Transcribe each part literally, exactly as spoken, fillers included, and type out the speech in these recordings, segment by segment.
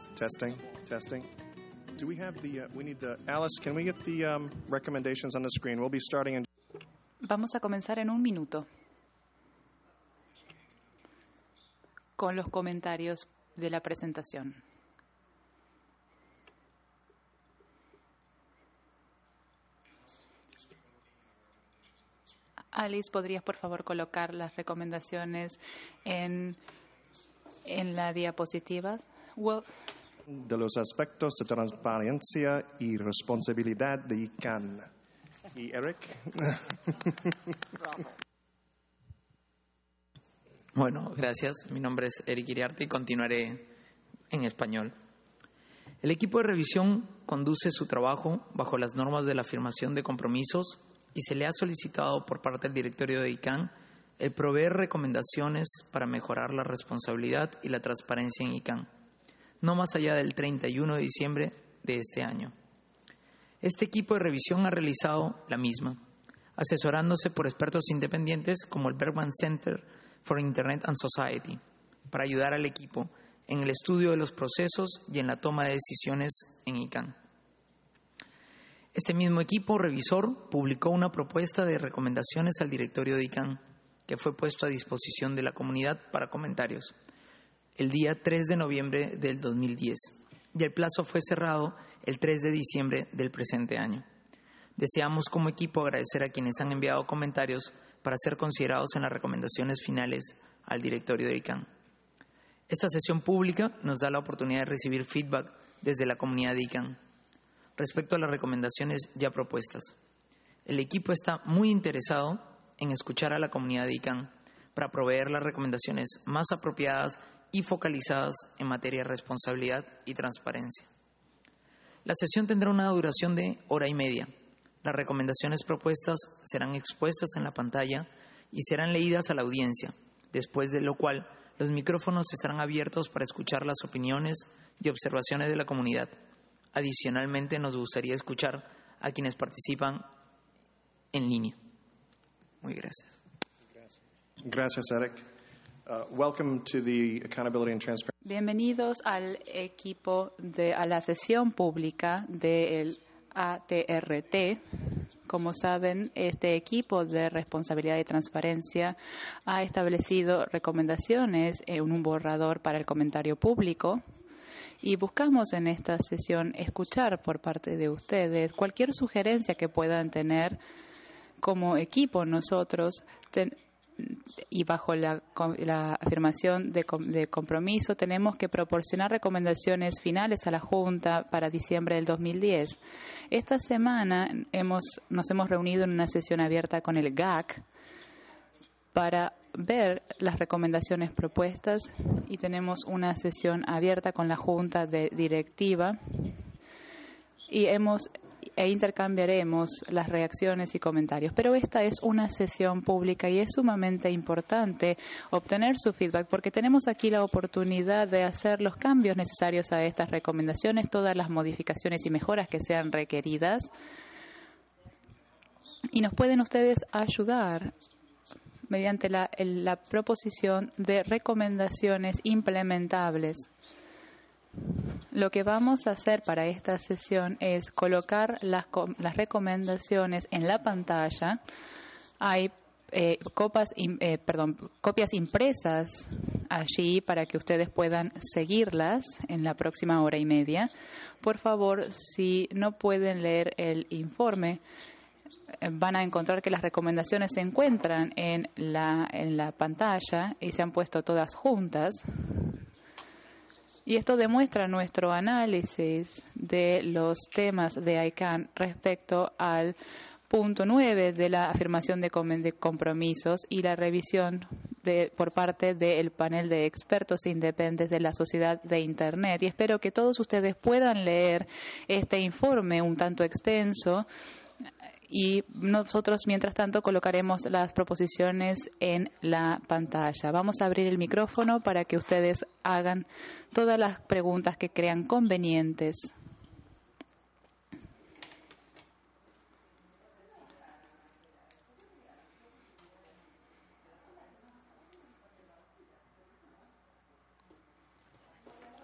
Testing, testing. Do we have the, uh, we need the, Alice, can we get the um, recommendations on the screen? We'll be starting in... Vamos a comenzar en un minuto con los comentarios de la presentación. Alice, ¿podrías por favor colocar las recomendaciones en, en la diapositiva? Well, de los aspectos de transparencia y responsabilidad de I C A N. ¿Y Eric? Bueno, gracias. Mi nombre es Eric Iriarte y continuaré en español. El equipo de revisión conduce su trabajo bajo las normas de la afirmación de compromisos y se le ha solicitado por parte del directorio de I C A N el proveer recomendaciones para mejorar la responsabilidad y la transparencia en I C A N, no más allá del treinta y uno de diciembre de este año. Este equipo de revisión ha realizado la misma, asesorándose por expertos independientes como el Bergman Center for Internet and Society, para ayudar al equipo en el estudio de los procesos y en la toma de decisiones en I C A N. Este mismo equipo revisor publicó una propuesta de recomendaciones al directorio de I C A N, que fue puesto a disposición de la comunidad para comentarios el día tres de noviembre del dos mil diez, y el plazo fue cerrado el tres de diciembre del presente año. Deseamos como equipo agradecer a quienes han enviado comentarios para ser considerados en las recomendaciones finales al directorio de I C A N. Esta sesión pública nos da la oportunidad de recibir feedback desde la comunidad de I C A N respecto a las recomendaciones ya propuestas. El equipo está muy interesado en escuchar a la comunidad de I C A N para proveer las recomendaciones más apropiadas y focalizadas en materia de responsabilidad y transparencia. La sesión tendrá una duración de hora y media. Las recomendaciones propuestas serán expuestas en la pantalla y serán leídas a la audiencia, después de lo cual los micrófonos estarán abiertos para escuchar las opiniones y observaciones de la comunidad. Adicionalmente, nos gustaría escuchar a quienes participan en línea. Muy gracias. Gracias, Eric. Uh, welcome to the Accountability and Transparency. Bienvenidos al equipo de a la sesión pública del A T R T. Como saben, este equipo de responsabilidad y transparencia ha establecido recomendaciones en un borrador para el comentario público y buscamos en esta sesión escuchar por parte de ustedes cualquier sugerencia que puedan tener. Como equipo nosotros ten, y bajo la, la afirmación de, de compromiso tenemos que proporcionar recomendaciones finales a la Junta para diciembre del dos mil diez. Esta semana hemos, nos hemos reunido en una sesión abierta con el G A C para ver las recomendaciones propuestas y tenemos una sesión abierta con la Junta de Directiva y hemos e intercambiaremos las reacciones y comentarios. Pero esta es una sesión pública y es sumamente importante obtener su feedback porque tenemos aquí la oportunidad de hacer los cambios necesarios a estas recomendaciones, todas las modificaciones y mejoras que sean requeridas. Y nos pueden ustedes ayudar mediante la, la proposición de recomendaciones implementables. Lo que vamos a hacer para esta sesión es colocar las, las recomendaciones en la pantalla. Hay eh, copas, eh, perdón, copias impresas allí para que ustedes puedan seguirlas en la próxima hora y media. Por favor, si no pueden leer el informe, van a encontrar que las recomendaciones se encuentran en la, en la pantalla y se han puesto todas juntas. Y esto demuestra nuestro análisis de los temas de I C A N respecto al punto nueve de la afirmación de, com de compromisos y la revisión de, por parte del panel de expertos independientes de la sociedad de Internet. Y espero que todos ustedes puedan leer este informe un tanto extenso. Y nosotros, mientras tanto, colocaremos las proposiciones en la pantalla. Vamos a abrir el micrófono para que ustedes hagan todas las preguntas que crean convenientes.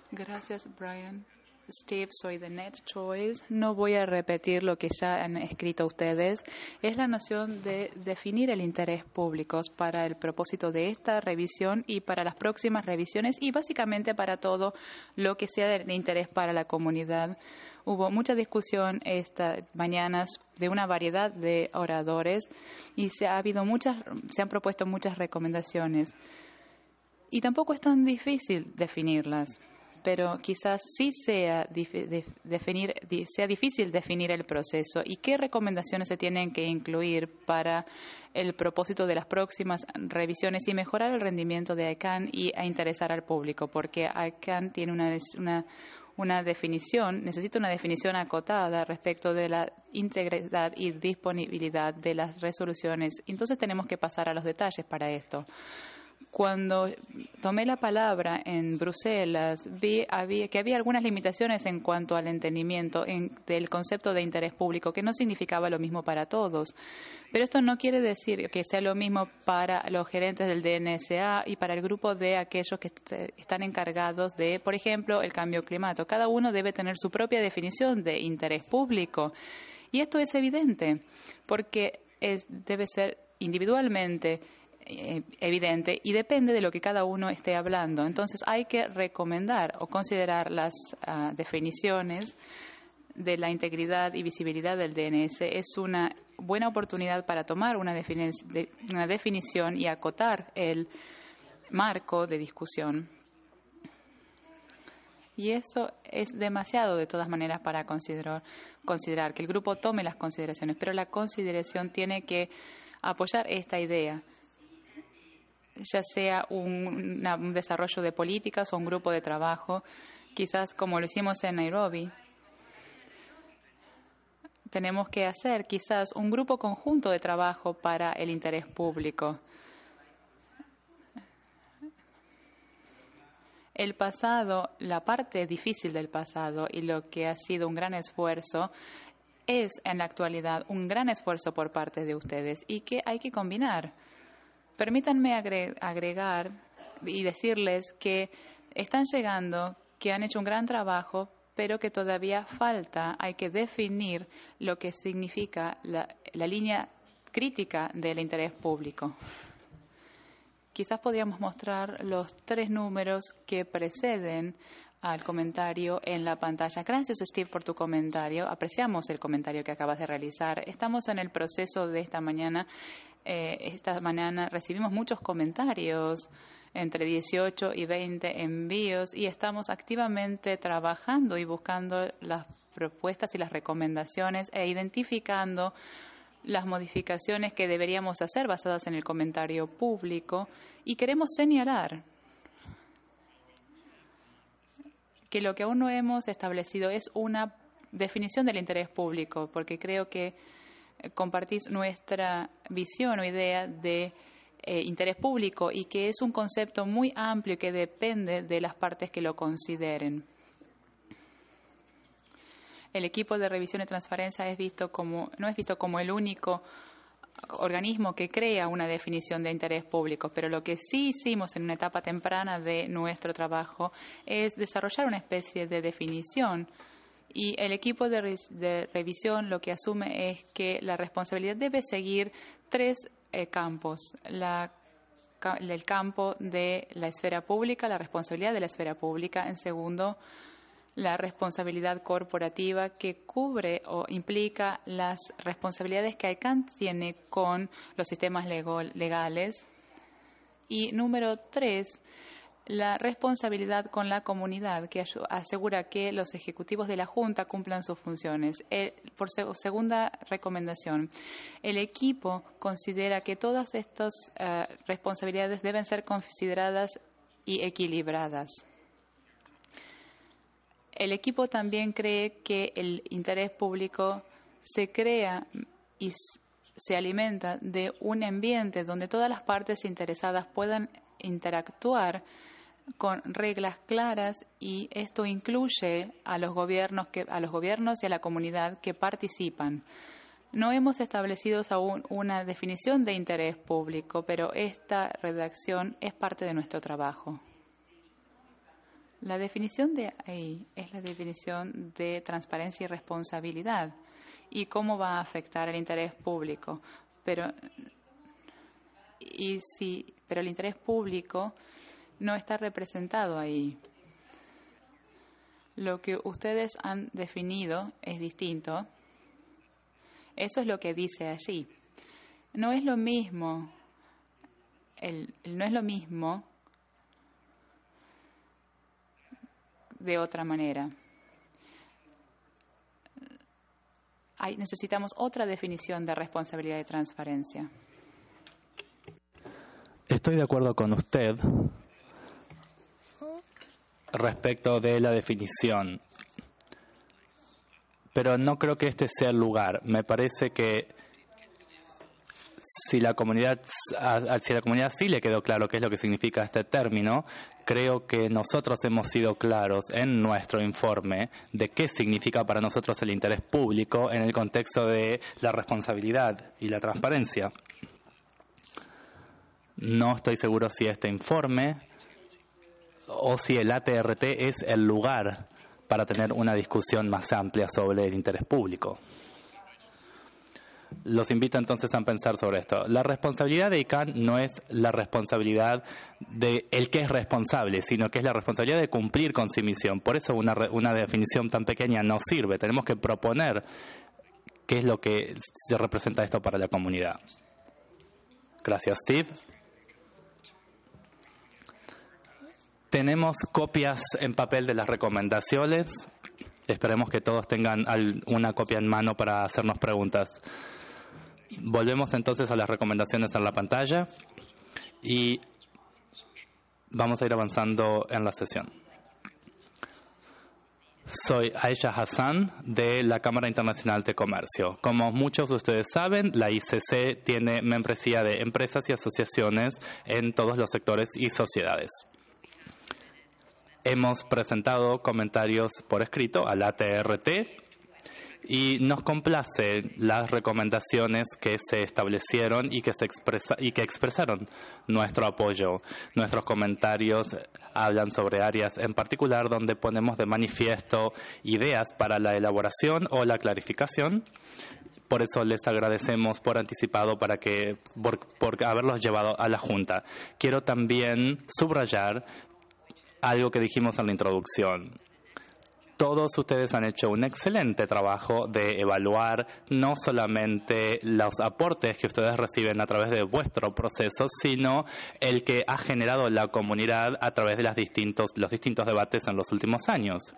Gracias, Brian. Steve, soy de NetChoice. No voy a repetir lo que ya han escrito ustedes. Es la noción de definir el interés público para el propósito de esta revisión y para las próximas revisiones y básicamente para todo lo que sea de interés para la comunidad. Hubo mucha discusión estas mañanas de una variedad de oradores y se ha habido muchas, se han propuesto muchas recomendaciones. Y tampoco es tan difícil definirlas. Pero quizás sí sea, dif- definir, sea difícil definir el proceso y qué recomendaciones se tienen que incluir para el propósito de las próximas revisiones y mejorar el rendimiento de I C A N y a interesar al público, porque I C A N tiene una, una, una definición, necesita una definición acotada respecto de la integridad y disponibilidad de las resoluciones. Entonces tenemos que pasar a los detalles para esto. Cuando tomé la palabra en Bruselas, vi había, que había algunas limitaciones en cuanto al entendimiento en, del concepto de interés público, que no significaba lo mismo para todos. Pero esto no quiere decir que sea lo mismo para los gerentes del D N S A y para el grupo de aquellos que est- están encargados de, por ejemplo, el cambio climático. Cada uno debe tener su propia definición de interés público. Y esto es evidente, porque es, debe ser individualmente evidente y depende de lo que cada uno esté hablando. Entonces hay que recomendar o considerar las uh, definiciones de la integridad y visibilidad del D N S. Es una buena oportunidad para tomar una, defini- de, una definición y acotar el marco de discusión. Y eso es demasiado, de todas maneras, para considerar, considerar que el grupo tome las consideraciones, pero la consideración tiene que apoyar esta idea, ya sea un, una, un desarrollo de políticas o un grupo de trabajo, quizás como lo hicimos en Nairobi. Tenemos que hacer quizás un grupo conjunto de trabajo para el interés público. El pasado, la parte difícil del pasado y lo que ha sido un gran esfuerzo, es en la actualidad un gran esfuerzo por parte de ustedes y que hay que combinar. Permítanme agregar y decirles que están llegando, que han hecho un gran trabajo, pero que todavía falta, hay que definir lo que significa la, la línea crítica del interés público. Quizás podríamos mostrar los tres números que preceden al comentario en la pantalla. Gracias, Steve, por tu comentario. Apreciamos el comentario que acabas de realizar. Estamos en el proceso de esta mañana. Eh, esta mañana recibimos muchos comentarios, entre dieciocho y veinte envíos, y estamos activamente trabajando y buscando las propuestas y las recomendaciones e identificando las modificaciones que deberíamos hacer basadas en el comentario público. Y queremos señalar que lo que aún no hemos establecido es una definición del interés público, porque creo que compartís nuestra visión o idea de eh, interés público y que es un concepto muy amplio que depende de las partes que lo consideren. El equipo de revisión y transparencia es visto como, no es visto como el único organismo que crea una definición de interés público, pero lo que sí hicimos en una etapa temprana de nuestro trabajo es desarrollar una especie de definición. Y el equipo de, re de revisión lo que asume es que la responsabilidad debe seguir tres eh, campos. La, ca el campo de la esfera pública, la responsabilidad de la esfera pública. En segundo, la responsabilidad corporativa, que cubre o implica las responsabilidades que I C A N tiene con los sistemas legal, legales. Y número tres, la responsabilidad con la comunidad, que asegura que los ejecutivos de la Junta cumplan sus funciones. El, por seg segunda recomendación, el equipo considera que todas estas uh, responsabilidades deben ser consideradas y equilibradas. El equipo también cree que el interés público se crea y se alimenta de un ambiente donde todas las partes interesadas puedan interactuar con reglas claras, y esto incluye a los gobiernos que, a los gobiernos y a la comunidad que participan. No hemos establecido aún una definición de interés público, pero esta redacción es parte de nuestro trabajo. La definición de ahí es la definición de transparencia y responsabilidad y cómo va a afectar el interés público. Pero, y si, pero el interés público no está representado ahí. Lo que ustedes han definido es distinto. Eso es lo que dice allí. No es lo mismo. El, el no es lo mismo de otra manera. Hay, necesitamos otra definición de responsabilidad y transparencia. Estoy de acuerdo con usted respecto de la definición, pero no creo que este sea el lugar. Me parece que si la comunidad, a, si a la comunidad sí le quedó claro qué es lo que significa este término, creo que nosotros hemos sido claros en nuestro informe de qué significa para nosotros el interés público en el contexto de la responsabilidad y la transparencia. No estoy seguro si este informe o si el A T R T es el lugar para tener una discusión más amplia sobre el interés público. Los invito entonces a pensar sobre esto. La responsabilidad de I C A N no es la responsabilidad de el que es responsable, sino que es la responsabilidad de cumplir con su misión. Por eso una, una definición tan pequeña no sirve. Tenemos que proponer qué es lo que se representa esto para la comunidad. Gracias, Steve. Tenemos copias en papel de las recomendaciones. Esperemos que todos tengan una copia en mano para hacernos preguntas. Volvemos entonces a las recomendaciones en la pantalla y vamos a ir avanzando en la sesión. Soy Aisha Hassan de la Cámara Internacional de Comercio. Como muchos de ustedes saben, la I C C tiene membresía de empresas y asociaciones en todos los sectores y sociedades. Hemos presentado comentarios por escrito al A T R T y nos complace las recomendaciones que se establecieron y que se expresa, y que expresaron nuestro apoyo. Nuestros comentarios hablan sobre áreas en particular donde ponemos de manifiesto ideas para la elaboración o la clarificación. Por eso les agradecemos por anticipado para que, por, por haberlos llevado a la Junta. Quiero también subrayar algo que dijimos en la introducción. Todos ustedes han hecho un excelente trabajo de evaluar no solamente los aportes que ustedes reciben a través de vuestro proceso, sino el que ha generado la comunidad a través de las distintos, los distintos debates en los últimos años.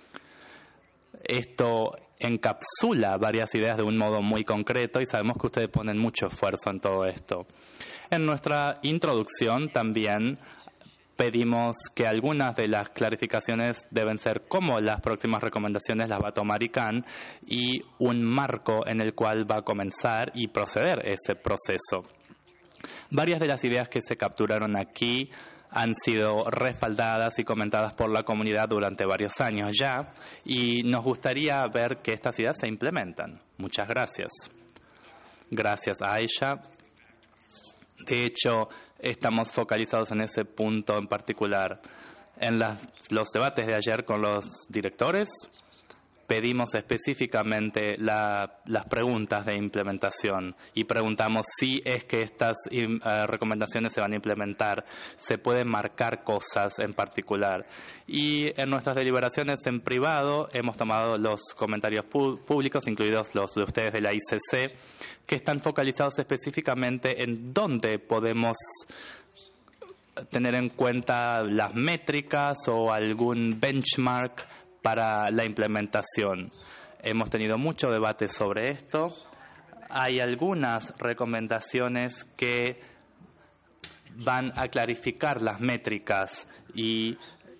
Esto encapsula varias ideas de un modo muy concreto y sabemos que ustedes ponen mucho esfuerzo en todo esto. En nuestra introducción también pedimos que algunas de las clarificaciones deben ser cómo las próximas recomendaciones las va a tomar I C A N y un marco en el cual va a comenzar y proceder ese proceso. Varias de las ideas que se capturaron aquí han sido respaldadas y comentadas por la comunidad durante varios años ya y nos gustaría ver que estas ideas se implementan. Muchas gracias. Gracias, Aisha. De hecho, estamos focalizados en ese punto en particular. En las, los debates de ayer con los directores, pedimos específicamente la, las preguntas de implementación y preguntamos si es que estas uh, recomendaciones se van a implementar, se pueden marcar cosas en particular. Y en nuestras deliberaciones en privado hemos tomado los comentarios pu- públicos, incluidos los de ustedes de la I C C, que están focalizados específicamente en dónde podemos tener en cuenta las métricas o algún benchmark para la implementación. Hemos tenido mucho debate sobre esto. Hay algunas recomendaciones que van a clarificar las métricas y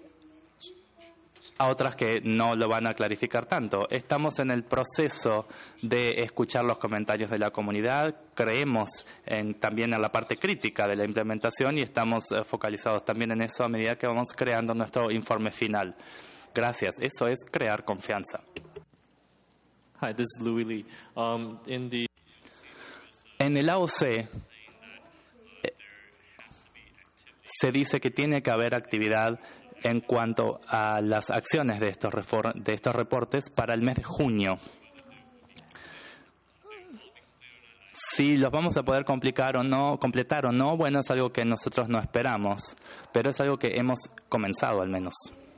a otras que no lo van a clarificar tanto. Estamos en el proceso de escuchar los comentarios de la comunidad. Creemos en, también en la parte crítica de la implementación y estamos eh, focalizados también en eso a medida que vamos creando nuestro informe final. Gracias. Eso es crear confianza. Hi, this is Louis Lee. Um, in the... En el A O C eh, se dice que tiene que haber actividad en cuanto a las acciones de estos, de estos reportes para el mes de junio. Si los vamos a poder complicar o no, completar o no, bueno, es algo que nosotros no esperamos, pero es algo que hemos comenzado al menos.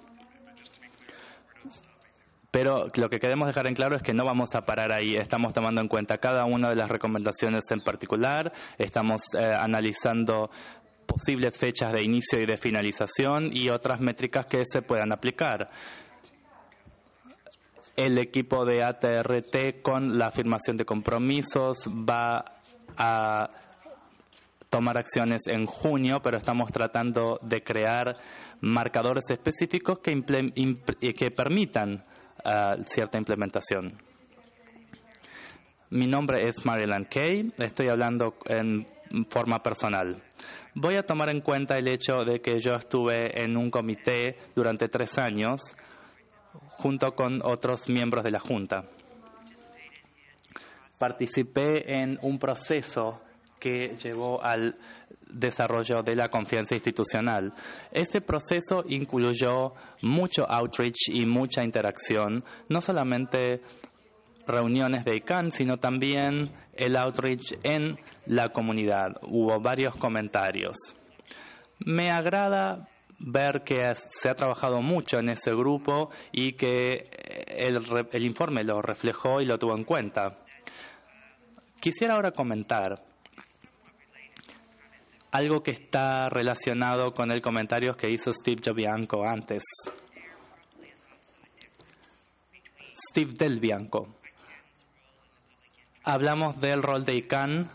Pero lo que queremos dejar en claro es que no vamos a parar ahí. Estamos tomando en cuenta cada una de las recomendaciones en particular, estamos eh, analizando posibles fechas de inicio y de finalización y otras métricas que se puedan aplicar. El equipo de A T R T con la afirmación de compromisos va a tomar acciones en junio, pero estamos tratando de crear marcadores específicos que, que permitan uh, cierta implementación. Mi nombre es Marilyn Kay, estoy hablando en forma personal. Voy a tomar en cuenta el hecho de que yo estuve en un comité durante tres años junto con otros miembros de la Junta. Participé en un proceso que llevó al desarrollo de la confianza institucional. Este proceso incluyó mucho outreach y mucha interacción, no solamente reuniones de I C A N, sino también el outreach en la comunidad. Hubo varios comentarios. Me agrada ver que se ha trabajado mucho en ese grupo y que el, el informe lo reflejó y lo tuvo en cuenta. Quisiera ahora comentar algo que está relacionado con el comentario que hizo Steve Giobianco antes. Steve Del Bianco. Hablamos del rol de I C A N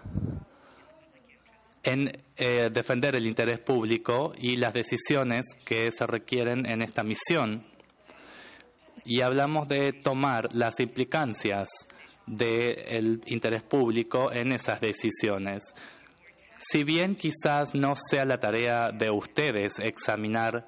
en eh, defender el interés público y las decisiones que se requieren en esta misión. Y hablamos de tomar las implicancias del interés público en esas decisiones. Si bien quizás no sea la tarea de ustedes examinar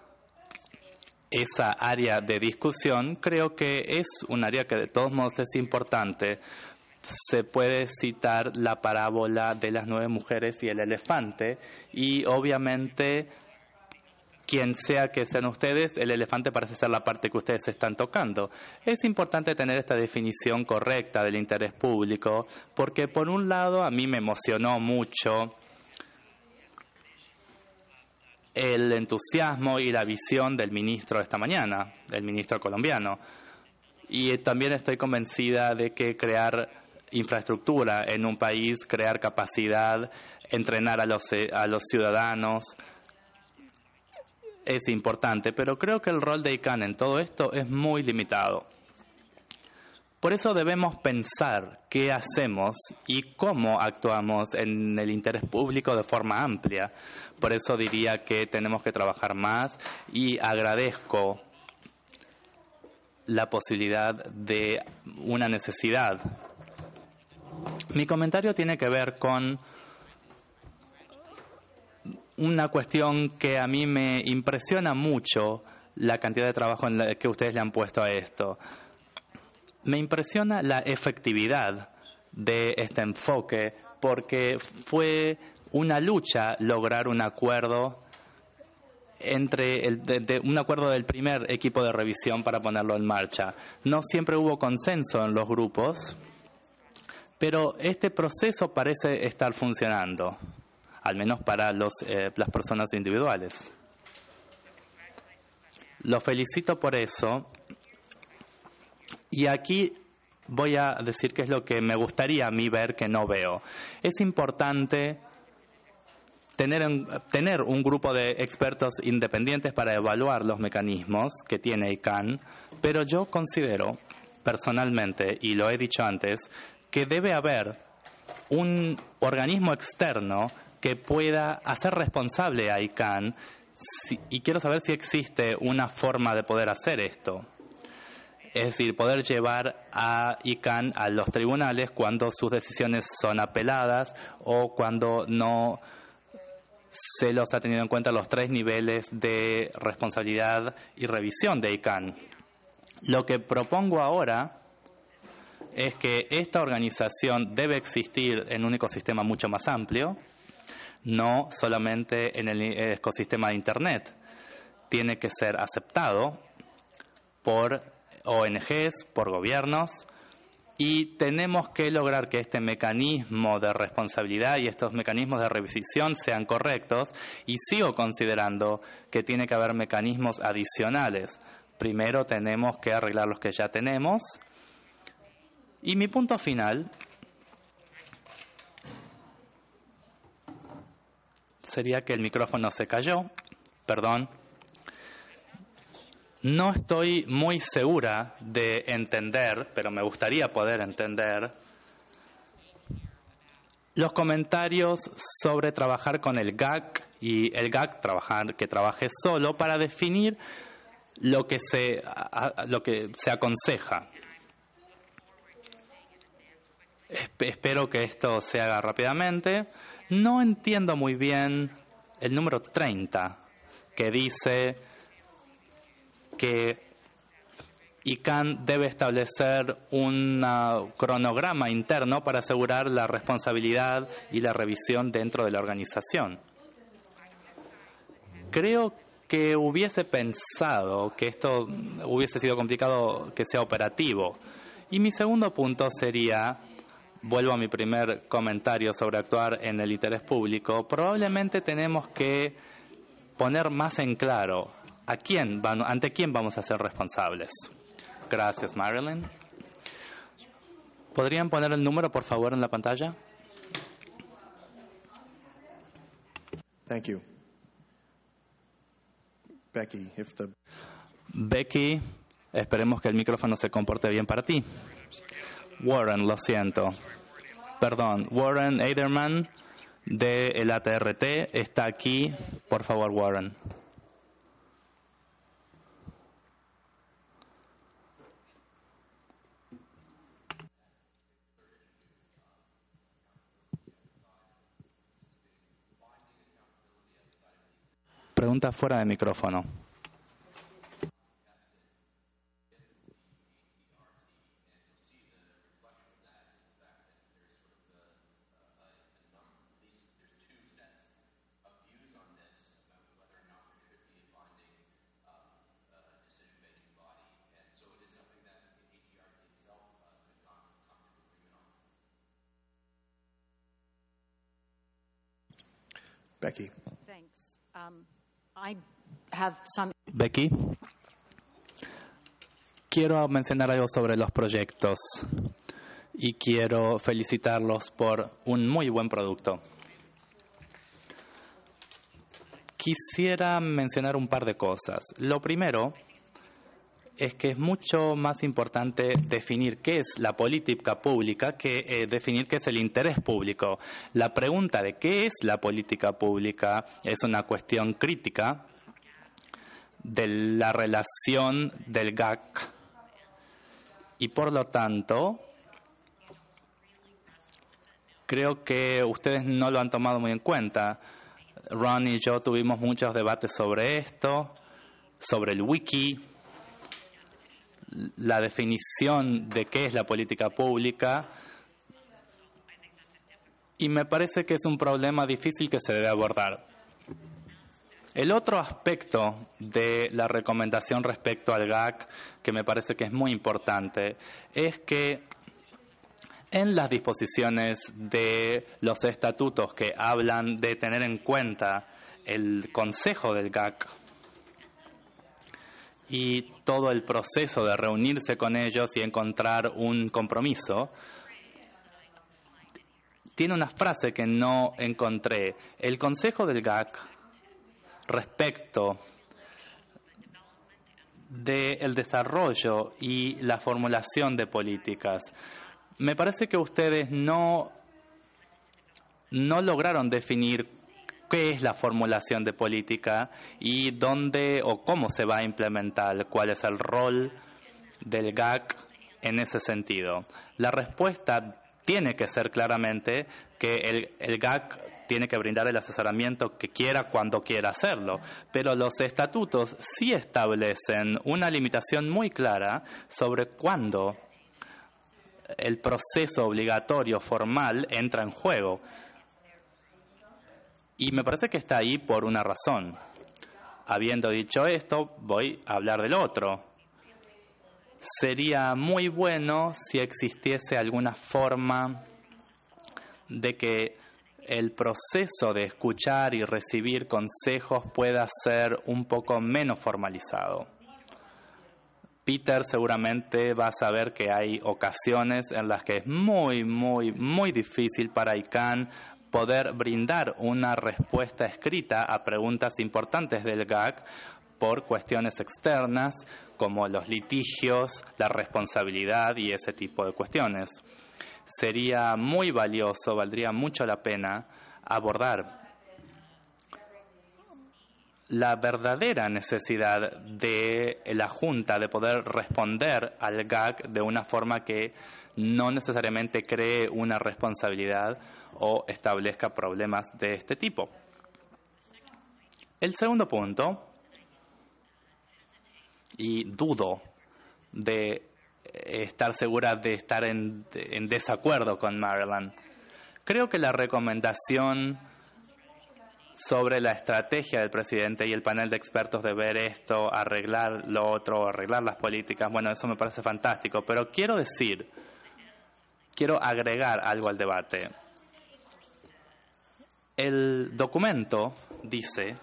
esa área de discusión, creo que es un área que de todos modos es importante. Se puede citar la parábola de las nueve mujeres y el elefante, y obviamente quien sea que sean ustedes, el elefante parece ser la parte que ustedes están tocando. Es importante tener esta definición correcta del interés público, porque por un lado a mí me emocionó mucho el entusiasmo y la visión del ministro esta mañana, del ministro colombiano. Y también estoy convencida de que crear infraestructura en un país, crear capacidad, entrenar a los, a los ciudadanos es importante, pero creo que el rol de I C A N en todo esto es muy limitado. Por eso debemos pensar qué hacemos y cómo actuamos en el interés público de forma amplia. Por eso diría que tenemos que trabajar más y agradezco la posibilidad de una necesidad. Mi comentario tiene que ver con una cuestión que a mí me impresiona mucho, la cantidad de trabajo en la que ustedes le han puesto a esto. Me impresiona la efectividad de este enfoque, porque fue una lucha lograr un acuerdo entre el, de, de, un acuerdo del primer equipo de revisión para ponerlo en marcha. No siempre hubo consenso en los grupos, pero este proceso parece estar funcionando, al menos para los, eh, las personas individuales. Los felicito por eso. Y aquí voy a decir qué es lo que me gustaría a mí ver que no veo. Es importante tener, en, tener un grupo de expertos independientes para evaluar los mecanismos que tiene I C A N, pero yo considero personalmente, y lo he dicho antes, que debe haber un organismo externo que pueda hacer responsable a I C A N, si, y quiero saber si existe una forma de poder hacer esto. Es decir, poder llevar a I C A N a los tribunales cuando sus decisiones son apeladas o cuando no se los ha tenido en cuenta los tres niveles de responsabilidad y revisión de I C A N. Lo que propongo ahora es que esta organización debe existir en un ecosistema mucho más amplio, no solamente en el ecosistema de Internet. tiene que ser aceptado por O N Ges, por gobiernos, y tenemos que lograr que este mecanismo de responsabilidad y estos mecanismos de revisión sean correctos, y sigo considerando que tiene que haber mecanismos adicionales. Primero tenemos que arreglar los que ya tenemos. Y mi punto final sería que el micrófono se cayó. Perdón. No estoy muy segura de entender, pero me gustaría poder entender, los comentarios sobre trabajar con el G A C y el G A C trabajar, que trabaje solo para definir lo que se, lo que se aconseja. Espero que esto se haga rápidamente. No entiendo muy bien el número treinta, que dice que I C A N debe establecer un cronograma interno para asegurar la responsabilidad y la revisión dentro de la organización. Creo que hubiese pensado que esto hubiese sido complicado que sea operativo. Y mi segundo punto sería, vuelvo a mi primer comentario sobre actuar en el interés público, probablemente tenemos que poner más en claro a quién van, ante quién vamos a ser responsables. Gracias, Marilyn. ¿Podrían poner el número, por favor, en la pantalla? Thank you. Becky, if the... Becky, esperemos que el micrófono se comporte bien para ti. Warren, lo siento. Perdón, Warren Eiderman del A T R T está aquí. Por favor, Warren. Pregunta fuera de micrófono. Becky. Thanks. Um, I have some... Becky, quiero mencionar algo sobre los proyectos y quiero felicitarlos por un muy buen producto. Quisiera mencionar un par de cosas. Lo primero es que es mucho más importante definir qué es la política pública que eh, definir qué es el interés público. La pregunta de qué es la política pública es una cuestión crítica de la relación del G A C. Y por lo tanto, creo que ustedes no lo han tomado muy en cuenta. Ron y yo tuvimos muchos debates sobre esto, sobre el wiki, la definición de qué es la política pública, y me parece que es un problema difícil que se debe abordar. El otro aspecto de la recomendación respecto al G A C, que me parece que es muy importante, es que en las disposiciones de los estatutos que hablan de tener en cuenta el consejo del G A C y todo el proceso de reunirse con ellos y encontrar un compromiso, tiene una frase que no encontré. El consejo del G A C respecto del desarrollo y la formulación de políticas. Me parece que ustedes no, no lograron definir qué es la formulación de política y dónde o cómo se va a implementar, cuál es el rol del G A C en ese sentido. La respuesta tiene que ser claramente que el, el G A C tiene que brindar el asesoramiento que quiera cuando quiera hacerlo, pero los estatutos sí establecen una limitación muy clara sobre cuándo el proceso obligatorio formal entra en juego. Y me parece que está ahí por una razón. habiendo dicho esto, voy a hablar del otro. Sería muy bueno si existiese alguna forma de que el proceso de escuchar y recibir consejos pueda ser un poco menos formalizado. Peter seguramente va a saber que hay ocasiones en las que es muy, muy, muy difícil para I C A N poder brindar una respuesta escrita a preguntas importantes del G A C por cuestiones externas como los litigios, la responsabilidad y ese tipo de cuestiones. Sería muy valioso, valdría mucho la pena abordar la verdadera necesidad de la Junta de poder responder al G A C de una forma que no necesariamente cree una responsabilidad o establezca problemas de este tipo. El segundo punto, y dudo de estar segura de estar en, en desacuerdo con Marilyn, creo que la recomendación sobre la estrategia del presidente y el panel de expertos de ver esto, arreglar lo otro, arreglar las políticas, bueno, eso me parece fantástico, pero quiero decir, quiero agregar algo al debate. El documento dice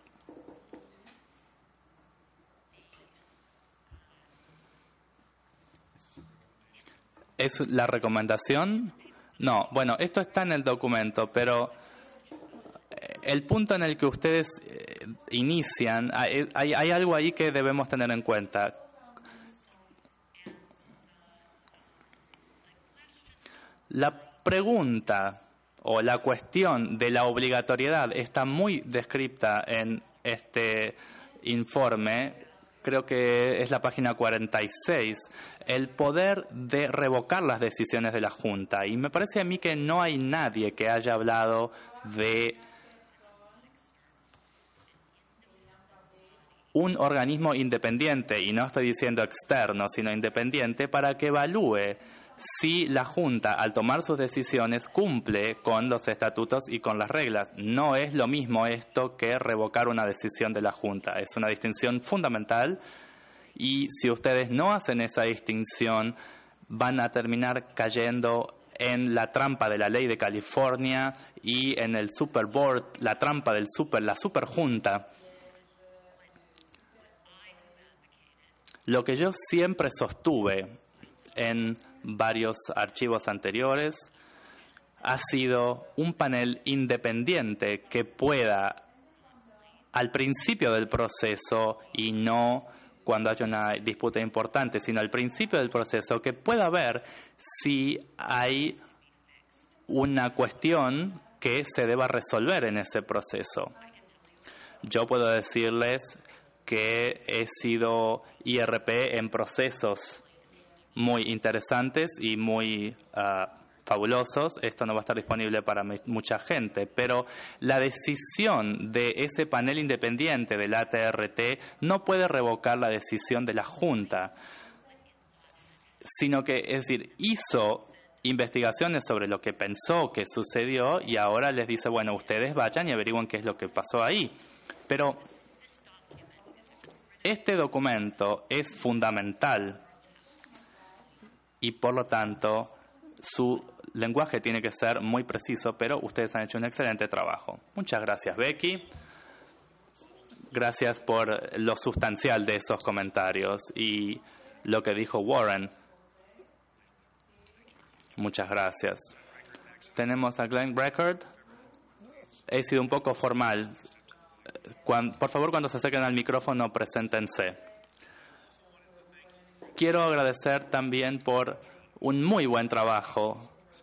¿es la recomendación? No, bueno, esto está en el documento, pero el punto en el que ustedes eh, inician, hay, hay, hay algo ahí que debemos tener en cuenta. La pregunta o la cuestión de la obligatoriedad está muy descrita en este informe. Creo que es la página cuarenta y seis, el poder de revocar las decisiones de la Junta. Y me parece a mí que no hay nadie que haya hablado de un organismo independiente, y no estoy diciendo externo, sino independiente, para que evalúe si la Junta, al tomar sus decisiones, cumple con los estatutos y con las reglas. No es lo mismo esto que revocar una decisión de la Junta. Es una distinción fundamental y si ustedes no hacen esa distinción, van a terminar cayendo en la trampa de la ley de California y en el Super Board, la trampa del super, la Super Junta. Lo que yo siempre sostuve en varios archivos anteriores ha sido un panel independiente que pueda, al principio del proceso y no cuando haya una disputa importante, sino al principio del proceso, que pueda ver si hay una cuestión que se deba resolver en ese proceso. Yo puedo decirles que he sido I R P en procesos muy interesantes y muy uh, fabulosos. Esto no va a estar disponible para mucha gente, pero la decisión de ese panel independiente del A T R T no puede revocar la decisión de la Junta, sino que, es decir, hizo investigaciones sobre lo que pensó que sucedió y ahora les dice, bueno, ustedes vayan y averigüen qué es lo que pasó ahí. Pero este documento es fundamental y por lo tanto su lenguaje tiene que ser muy preciso, pero ustedes han hecho un excelente trabajo. Muchas gracias, Becky. Gracias por lo sustancial de esos comentarios y lo que dijo Warren. Muchas gracias. Tenemos a Glenn Breckard. He sido un poco formal. Cuando, por favor, cuando se acerquen al micrófono, preséntense. Quiero agradecer también por un muy buen trabajo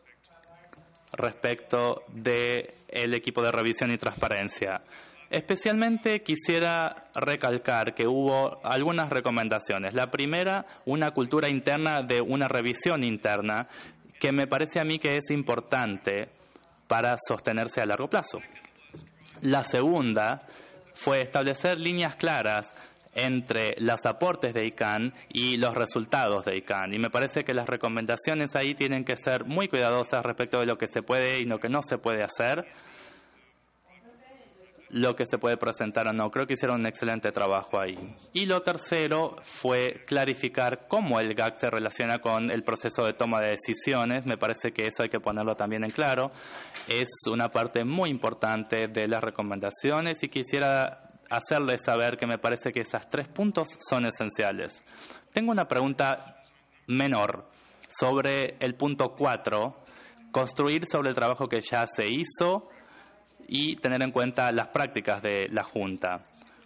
respecto del equipo de revisión y transparencia. Especialmente quisiera recalcar que hubo algunas recomendaciones. La primera, una cultura interna de una revisión interna, que me parece a mí que es importante para sostenerse a largo plazo. La segunda fue establecer líneas claras entre los aportes de I C A N y los resultados de I C A N. Y me parece que las recomendaciones ahí tienen que ser muy cuidadosas respecto de lo que se puede y lo que no se puede hacer. lo que se puede presentar o no. Creo que hicieron un excelente trabajo ahí. Y lo tercero fue clarificar cómo el G A C se relaciona con el proceso de toma de decisiones. Me parece que eso hay que ponerlo también en claro. Es una parte muy importante de las recomendaciones y quisiera hacerles saber que me parece que esos tres puntos son esenciales. Tengo una pregunta menor sobre el punto cuatro, construir sobre el trabajo que ya se hizo y tener en cuenta las prácticas de la Junta.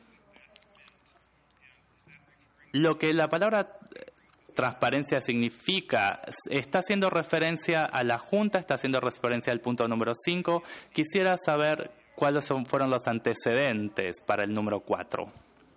Lo que la palabra transparencia significa, ¿está haciendo referencia a la Junta? ¿Está haciendo referencia al punto número cinco? Quisiera saber cuáles son, fueron los antecedentes para el número cuatro.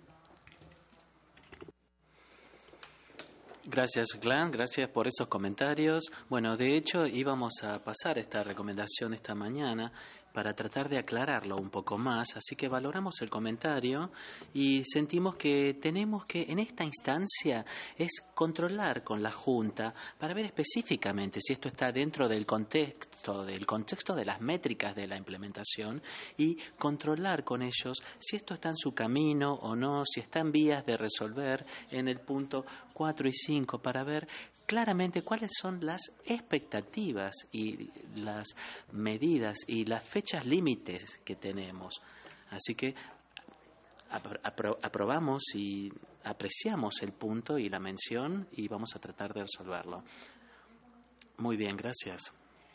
Gracias, Glenn. Gracias por esos comentarios. Bueno, de hecho, íbamos a pasar esta recomendación esta mañana para tratar de aclararlo un poco más, así que valoramos el comentario y sentimos que tenemos que, en esta instancia, es controlar con la Junta para ver específicamente si esto está dentro del contexto, del contexto de las métricas de la implementación y controlar con ellos si esto está en su camino o no, si está en vías de resolver en el punto cuatro y cinco para ver claramente cuáles son las expectativas y las medidas y las fechas límites que tenemos. Así que apro- aprobamos y apreciamos el punto y la mención y vamos a tratar de resolverlo. Muy bien, gracias.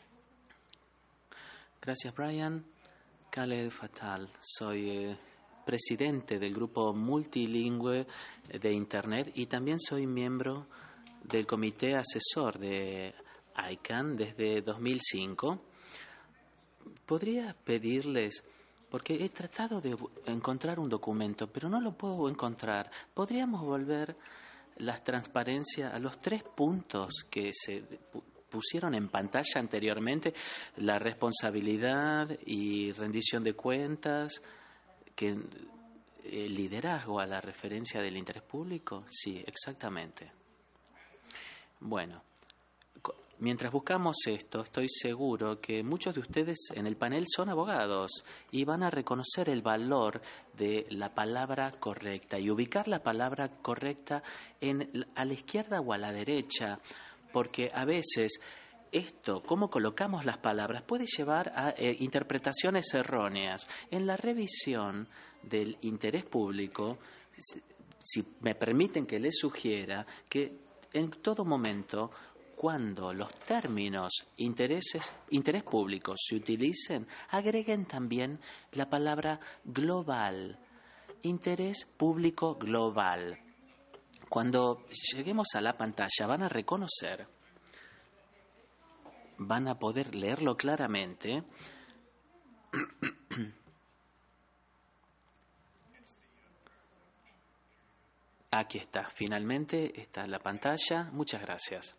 Gracias, Brian. Khaled Fatal, soy eh, presidente del grupo multilingüe de Internet y también soy miembro del comité asesor de I C A N desde dos mil cinco. ¿Podría pedirles, porque he tratado de encontrar un documento, pero no lo puedo encontrar, podríamos volver la transparencia a los tres puntos que se pusieron en pantalla anteriormente, la responsabilidad y rendición de cuentas, que el liderazgo a la referencia del interés público? Sí, exactamente. Bueno, mientras buscamos esto, estoy seguro que muchos de ustedes en el panel son abogados y van a reconocer el valor de la palabra correcta y ubicar la palabra correcta en, a la izquierda o a la derecha, porque a veces esto, cómo colocamos las palabras, puede llevar a eh, interpretaciones erróneas. En la revisión del interés público, si, si me permiten que les sugiera que en todo momento, cuando los términos intereses, interés público se utilicen, agreguen también la palabra global, interés público global. Cuando lleguemos a la pantalla van a reconocer, van a poder leerlo claramente. Aquí está, finalmente está la pantalla. Muchas gracias.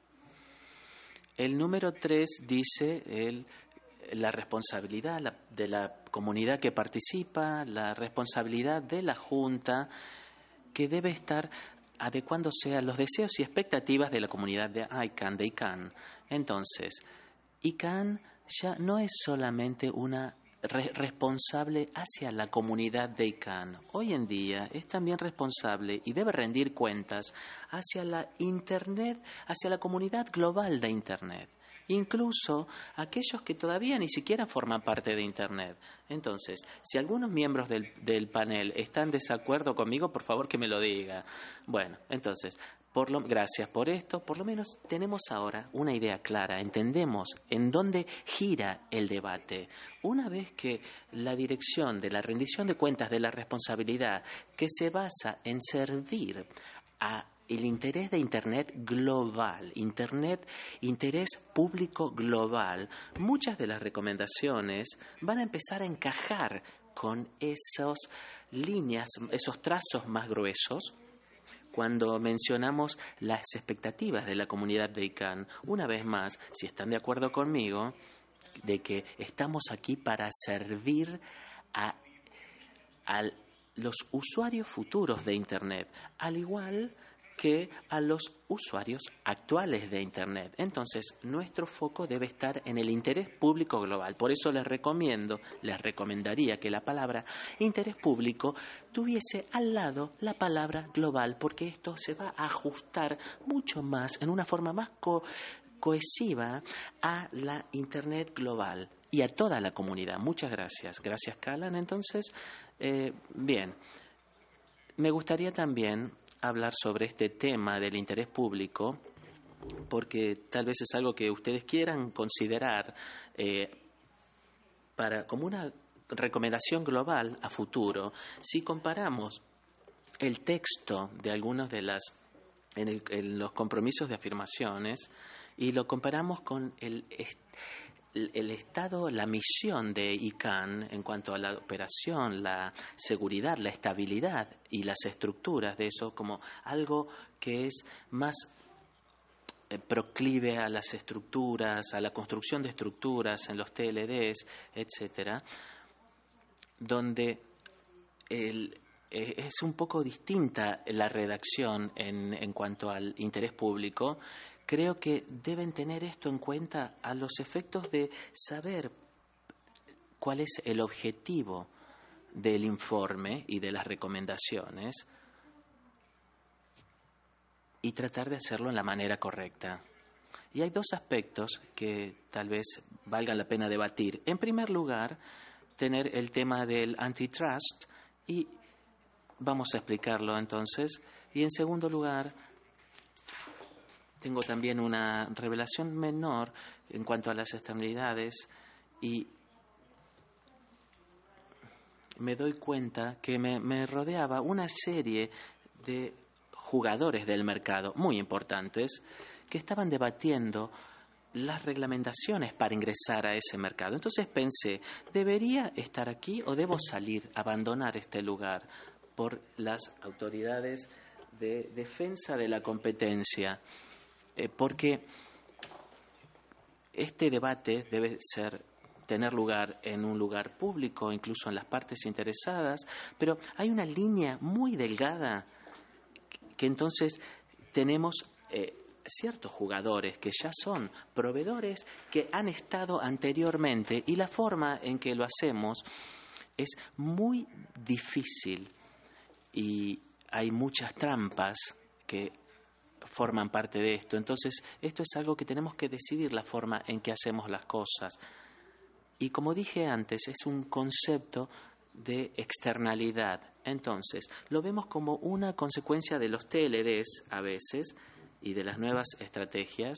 El número tres dice el, la responsabilidad la, de la comunidad que participa, la responsabilidad de la Junta, que debe estar adecuándose a los deseos y expectativas de la comunidad de I C A N, de I C A N. Entonces, I C A N ya no es solamente una Re- responsable hacia la comunidad de I C A N. Hoy en día es también responsable y debe rendir cuentas hacia la Internet, hacia la comunidad global de Internet, incluso aquellos que todavía ni siquiera forman parte de Internet. Entonces, si algunos miembros del, del panel están en desacuerdo conmigo, por favor que me lo diga. Bueno, entonces, Por lo, gracias por esto. Por lo menos tenemos ahora una idea clara. Entendemos en dónde gira el debate. Una vez que la dirección de la rendición de cuentas de la responsabilidad, que se basa en servir a el interés de Internet global, Internet, interés público global, muchas de las recomendaciones van a empezar a encajar con esas líneas, esos trazos más gruesos. Cuando mencionamos las expectativas de la comunidad de I C A N, una vez más, si están de acuerdo conmigo, de que estamos aquí para servir a, a los usuarios futuros de Internet, al igual que a los usuarios actuales de Internet. Entonces, nuestro foco debe estar en el interés público global. Por eso les recomiendo, les recomendaría que la palabra interés público tuviese al lado la palabra global, porque esto se va a ajustar mucho más, en una forma más co- cohesiva, a la Internet global y a toda la comunidad. Muchas gracias. Gracias, Callan. Entonces, eh, bien, me gustaría también hablar sobre este tema del interés público, porque tal vez es algo que ustedes quieran considerar eh, para como una recomendación global a futuro. Si comparamos el texto de algunos de las en, el, en los compromisos de afirmaciones y lo comparamos con el el estado, la misión de I C A N en cuanto a la operación, la seguridad, la estabilidad y las estructuras de eso, como algo que es más eh, proclive a las estructuras, a la construcción de estructuras en los T L Ds, etcétera, donde el, eh, es un poco distinta la redacción en, en cuanto al interés público. Creo que deben tener esto en cuenta a los efectos de saber cuál es el objetivo del informe y de las recomendaciones y tratar de hacerlo en la manera correcta. Y hay dos aspectos que tal vez valga la pena debatir. En primer lugar, tener el tema del antitrust y vamos a explicarlo entonces. Y en segundo lugar, tengo también una revelación menor en cuanto a las externalidades y me doy cuenta que me, me rodeaba una serie de jugadores del mercado muy importantes que estaban debatiendo las reglamentaciones para ingresar a ese mercado. Entonces pensé, ¿debería estar aquí o debo salir, abandonar este lugar por las autoridades de defensa de la competencia? Eh, porque este debate debe ser tener lugar en un lugar público, incluso en las partes interesadas, pero hay una línea muy delgada que, que entonces tenemos eh, ciertos jugadores que ya son proveedores que han estado anteriormente y la forma en que lo hacemos es muy difícil y hay muchas trampas que forman parte de esto. Entonces, esto es algo que tenemos que decidir, la forma en que hacemos las cosas. Y como dije antes, es un concepto de externalidad. Entonces, lo vemos como una consecuencia de los T L Ds a veces y de las nuevas estrategias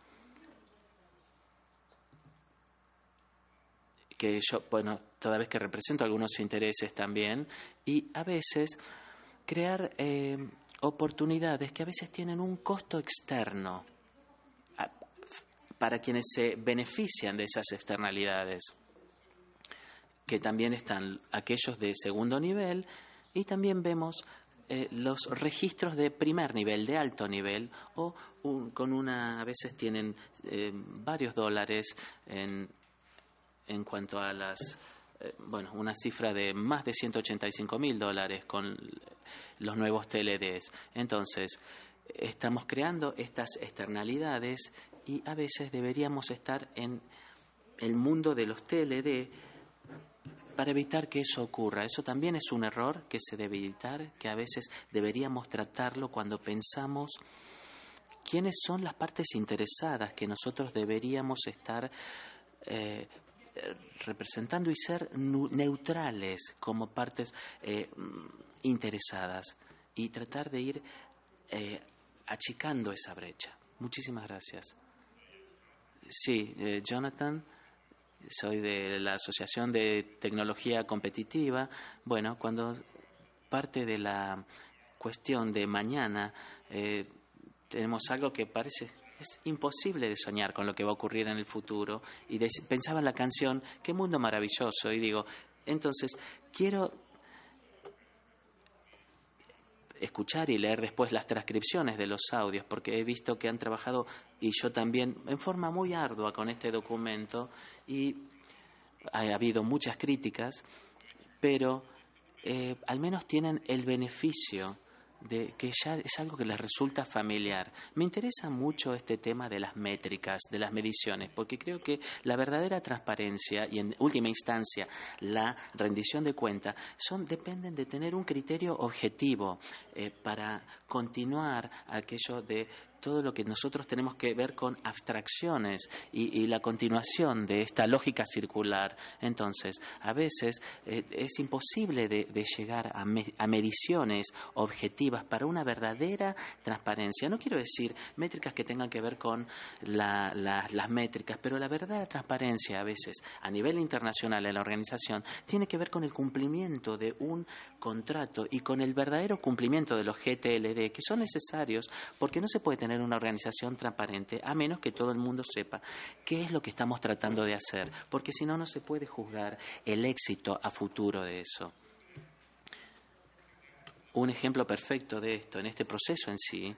que yo, bueno, toda vez que represento algunos intereses también, y a veces crear eh, oportunidades que a veces tienen un costo externo a, para quienes se benefician de esas externalidades, que también están aquellos de segundo nivel y también vemos eh, los registros de primer nivel, de alto nivel, o un, con una, a veces tienen eh, varios dólares en, en cuanto a las, eh, bueno, una cifra de más de ciento ochenta y cinco mil dólares con los nuevos T L Ds. Entonces, estamos creando estas externalidades y a veces deberíamos estar en el mundo de los T L D para evitar que eso ocurra. Eso también es un error que se debe evitar, que a veces deberíamos tratarlo cuando pensamos quiénes son las partes interesadas que nosotros deberíamos estar eh, representando y ser neutrales como partes eh, interesadas y tratar de ir eh, achicando esa brecha. Muchísimas gracias. Sí, eh, Jonathan, soy de la Asociación de Tecnología Competitiva. Bueno, cuando parte de la cuestión de mañana eh, tenemos algo que parece es imposible de soñar con lo que va a ocurrir en el futuro y de, pensaba en la canción qué mundo maravilloso y digo, entonces quiero escuchar y leer después las transcripciones de los audios porque he visto que han trabajado y yo también en forma muy ardua con este documento y ha habido muchas críticas, pero eh, al menos tienen el beneficio de que ya es algo que les resulta familiar. Me interesa mucho este tema de las métricas, de las mediciones, porque creo que la verdadera transparencia y en última instancia la rendición de cuentas son dependen de tener un criterio objetivo eh, para continuar aquello de todo lo que nosotros tenemos que ver con abstracciones y, y la continuación de esta lógica circular. Entonces, a veces eh, es imposible de, de llegar a, me, a mediciones objetivas para una verdadera transparencia. No quiero decir métricas que tengan que ver con la, la, las métricas, pero la verdadera transparencia a veces a nivel internacional en la organización tiene que ver con el cumplimiento de un contrato y con el verdadero cumplimiento de los G T L D, que son necesarios porque no se puede tener una organización transparente a menos que todo el mundo sepa qué es lo que estamos tratando de hacer, porque si no, no se puede juzgar el éxito a futuro de eso. Un ejemplo perfecto de esto, en este proceso en sí,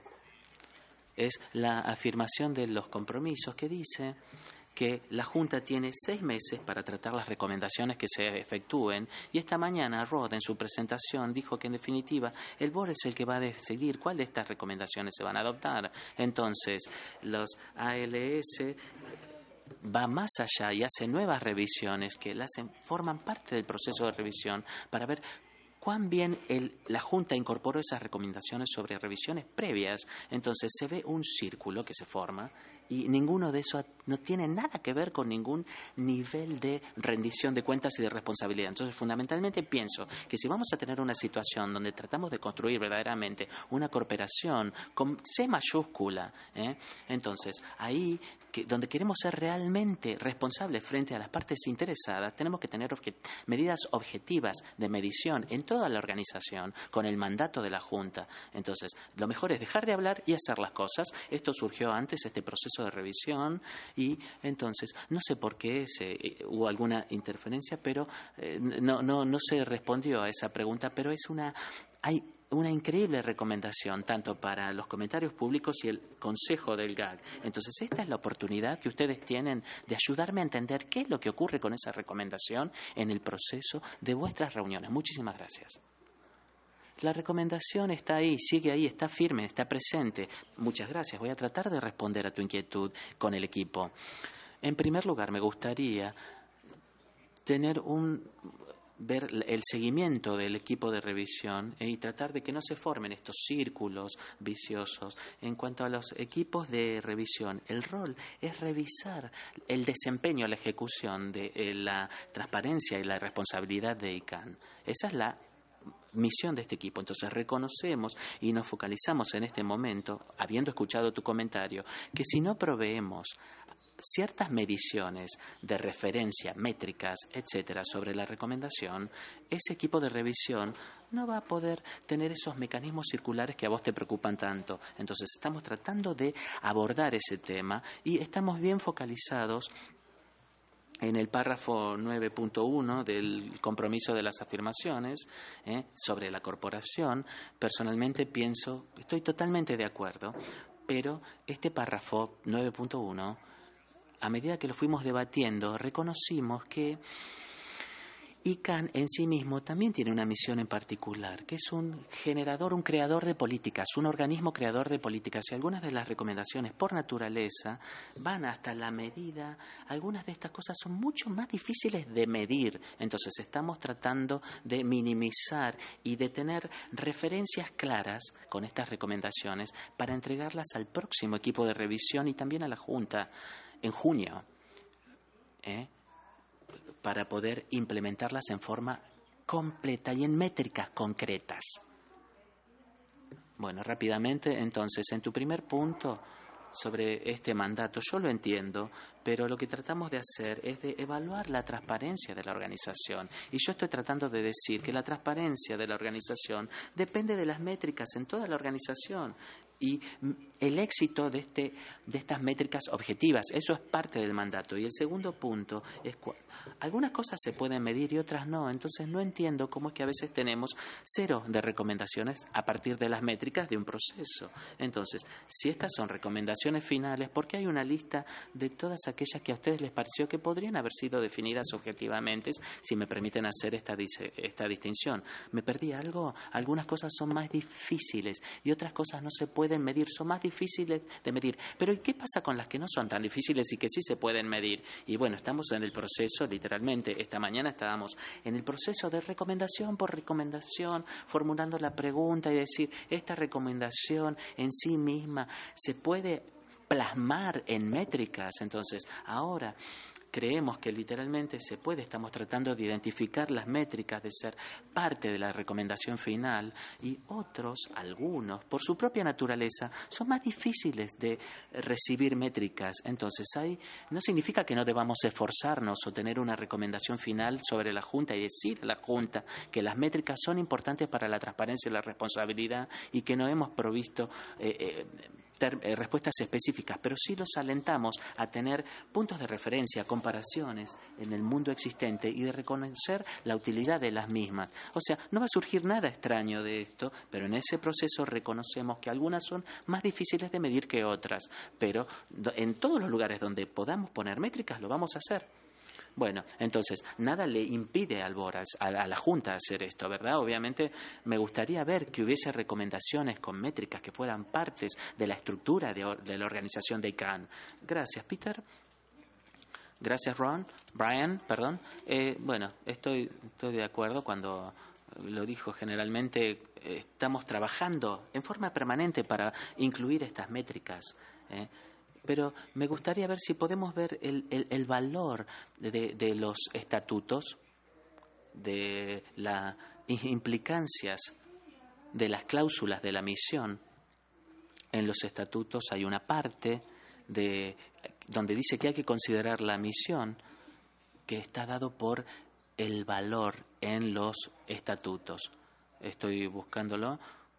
es la afirmación de los compromisos que dice que la Junta tiene seis meses para tratar las recomendaciones que se efectúen y esta mañana Rod en su presentación dijo que en definitiva el board es el que va a decidir cuál de estas recomendaciones se van a adoptar. Entonces los A L S va más allá y hace nuevas revisiones que las forman parte del proceso de revisión para ver cuán bien el, la Junta incorporó esas recomendaciones sobre revisiones previas. Entonces se ve un círculo que se forma y ninguno de esos no tiene nada que ver con ningún nivel de rendición de cuentas y de responsabilidad. Entonces, fundamentalmente pienso que si vamos a tener una situación donde tratamos de construir verdaderamente una cooperación con C mayúscula, ¿eh? entonces ahí que, donde queremos ser realmente responsables frente a las partes interesadas, tenemos que tener obje- medidas objetivas de medición en toda la organización con el mandato de la Junta. Entonces, lo mejor es dejar de hablar y hacer las cosas. Esto surgió antes, este proceso de revisión, y entonces no sé por qué se, eh, hubo alguna interferencia, pero eh, no, no, no se respondió a esa pregunta, pero es una hay una increíble recomendación tanto para los comentarios públicos y el consejo del G A G. Entonces esta es la oportunidad que ustedes tienen de ayudarme a entender qué es lo que ocurre con esa recomendación en el proceso de vuestras reuniones. Muchísimas gracias. La recomendación está ahí, sigue ahí, está firme, está presente. Muchas gracias. Voy a tratar de responder a tu inquietud con el equipo. En primer lugar, me gustaría tener un ver el seguimiento del equipo de revisión y tratar de que no se formen estos círculos viciosos. En cuanto a los equipos de revisión, el rol es revisar el desempeño, la ejecución de la transparencia y la responsabilidad de I C A N. Esa es la misión de este equipo. Entonces reconocemos y nos focalizamos en este momento, habiendo escuchado tu comentario, que si no proveemos ciertas mediciones de referencia, métricas, etcétera, sobre la recomendación, ese equipo de revisión no va a poder tener esos mecanismos circulares que a vos te preocupan tanto. Entonces estamos tratando de abordar ese tema y estamos bien focalizados en el párrafo nueve punto uno del compromiso de las afirmaciones ¿eh? sobre la corporación. Personalmente pienso, estoy totalmente de acuerdo, pero este párrafo nueve punto uno, a medida que lo fuimos debatiendo, reconocimos que I C A N en sí mismo también tiene una misión en particular, que es un generador, un creador de políticas, un organismo creador de políticas. Y algunas de las recomendaciones por naturaleza van hasta la medida, algunas de estas cosas son mucho más difíciles de medir. Entonces estamos tratando de minimizar y de tener referencias claras con estas recomendaciones para entregarlas al próximo equipo de revisión y también a la Junta en junio. ¿Eh? para poder implementarlas en forma completa y en métricas concretas. Bueno, rápidamente, entonces, en tu primer punto sobre este mandato, yo lo entiendo, pero lo que tratamos de hacer es de evaluar la transparencia de la organización. Y yo estoy tratando de decir que la transparencia de la organización depende de las métricas en toda la organización. y el éxito de, este, de estas métricas objetivas. Eso es parte del mandato. Y el segundo punto es que algunas cosas se pueden medir y otras no. Entonces no entiendo cómo es que a veces tenemos cero de recomendaciones a partir de las métricas de un proceso. Entonces, si estas son recomendaciones finales, ¿por qué hay una lista de todas aquellas que a ustedes les pareció que podrían haber sido definidas objetivamente, si me permiten hacer esta, esta distinción? ¿Me perdí algo? Algunas cosas son más difíciles y otras cosas no se pueden medir, son más difíciles de medir. Pero ¿y qué pasa con las que no son tan difíciles y que sí se pueden medir? Y bueno, estamos en el proceso, literalmente, esta mañana estábamos en el proceso de recomendación por recomendación, formulando la pregunta y decir, esta recomendación en sí misma se puede plasmar en métricas. Entonces, ahora creemos que literalmente se puede, estamos tratando de identificar las métricas, de ser parte de la recomendación final, y otros, algunos, por su propia naturaleza, son más difíciles de recibir métricas. Entonces, ahí no significa que no debamos esforzarnos o tener una recomendación final sobre la Junta y decir a la Junta que las métricas son importantes para la transparencia y la responsabilidad y que no hemos provisto eh, eh, ter, eh, respuestas específicas, pero sí los alentamos a tener puntos de referencia, comparaciones en el mundo existente y de reconocer la utilidad de las mismas. O sea, no va a surgir nada extraño de esto, pero en ese proceso reconocemos que algunas son más difíciles de medir que otras, pero en todos los lugares donde podamos poner métricas lo vamos a hacer. Bueno, entonces, nada le impide al Boras, a, a la Junta hacer esto, ¿verdad? Obviamente me gustaría ver que hubiese recomendaciones con métricas que fueran partes de la estructura de, de la organización de I C A N. Gracias, Peter. Gracias, Ron. Brian, perdón. Eh, bueno, estoy, estoy de acuerdo cuando lo dijo. Generalmente eh, estamos trabajando en forma permanente para incluir estas métricas, ¿eh? Pero me gustaría ver si podemos ver el, el, el valor de, de los estatutos, de las implicancias de las cláusulas de la misión. En los estatutos hay una parte de donde dice que hay que considerar la misión, que está dado por el valor en los estatutos. Estoy buscándolo.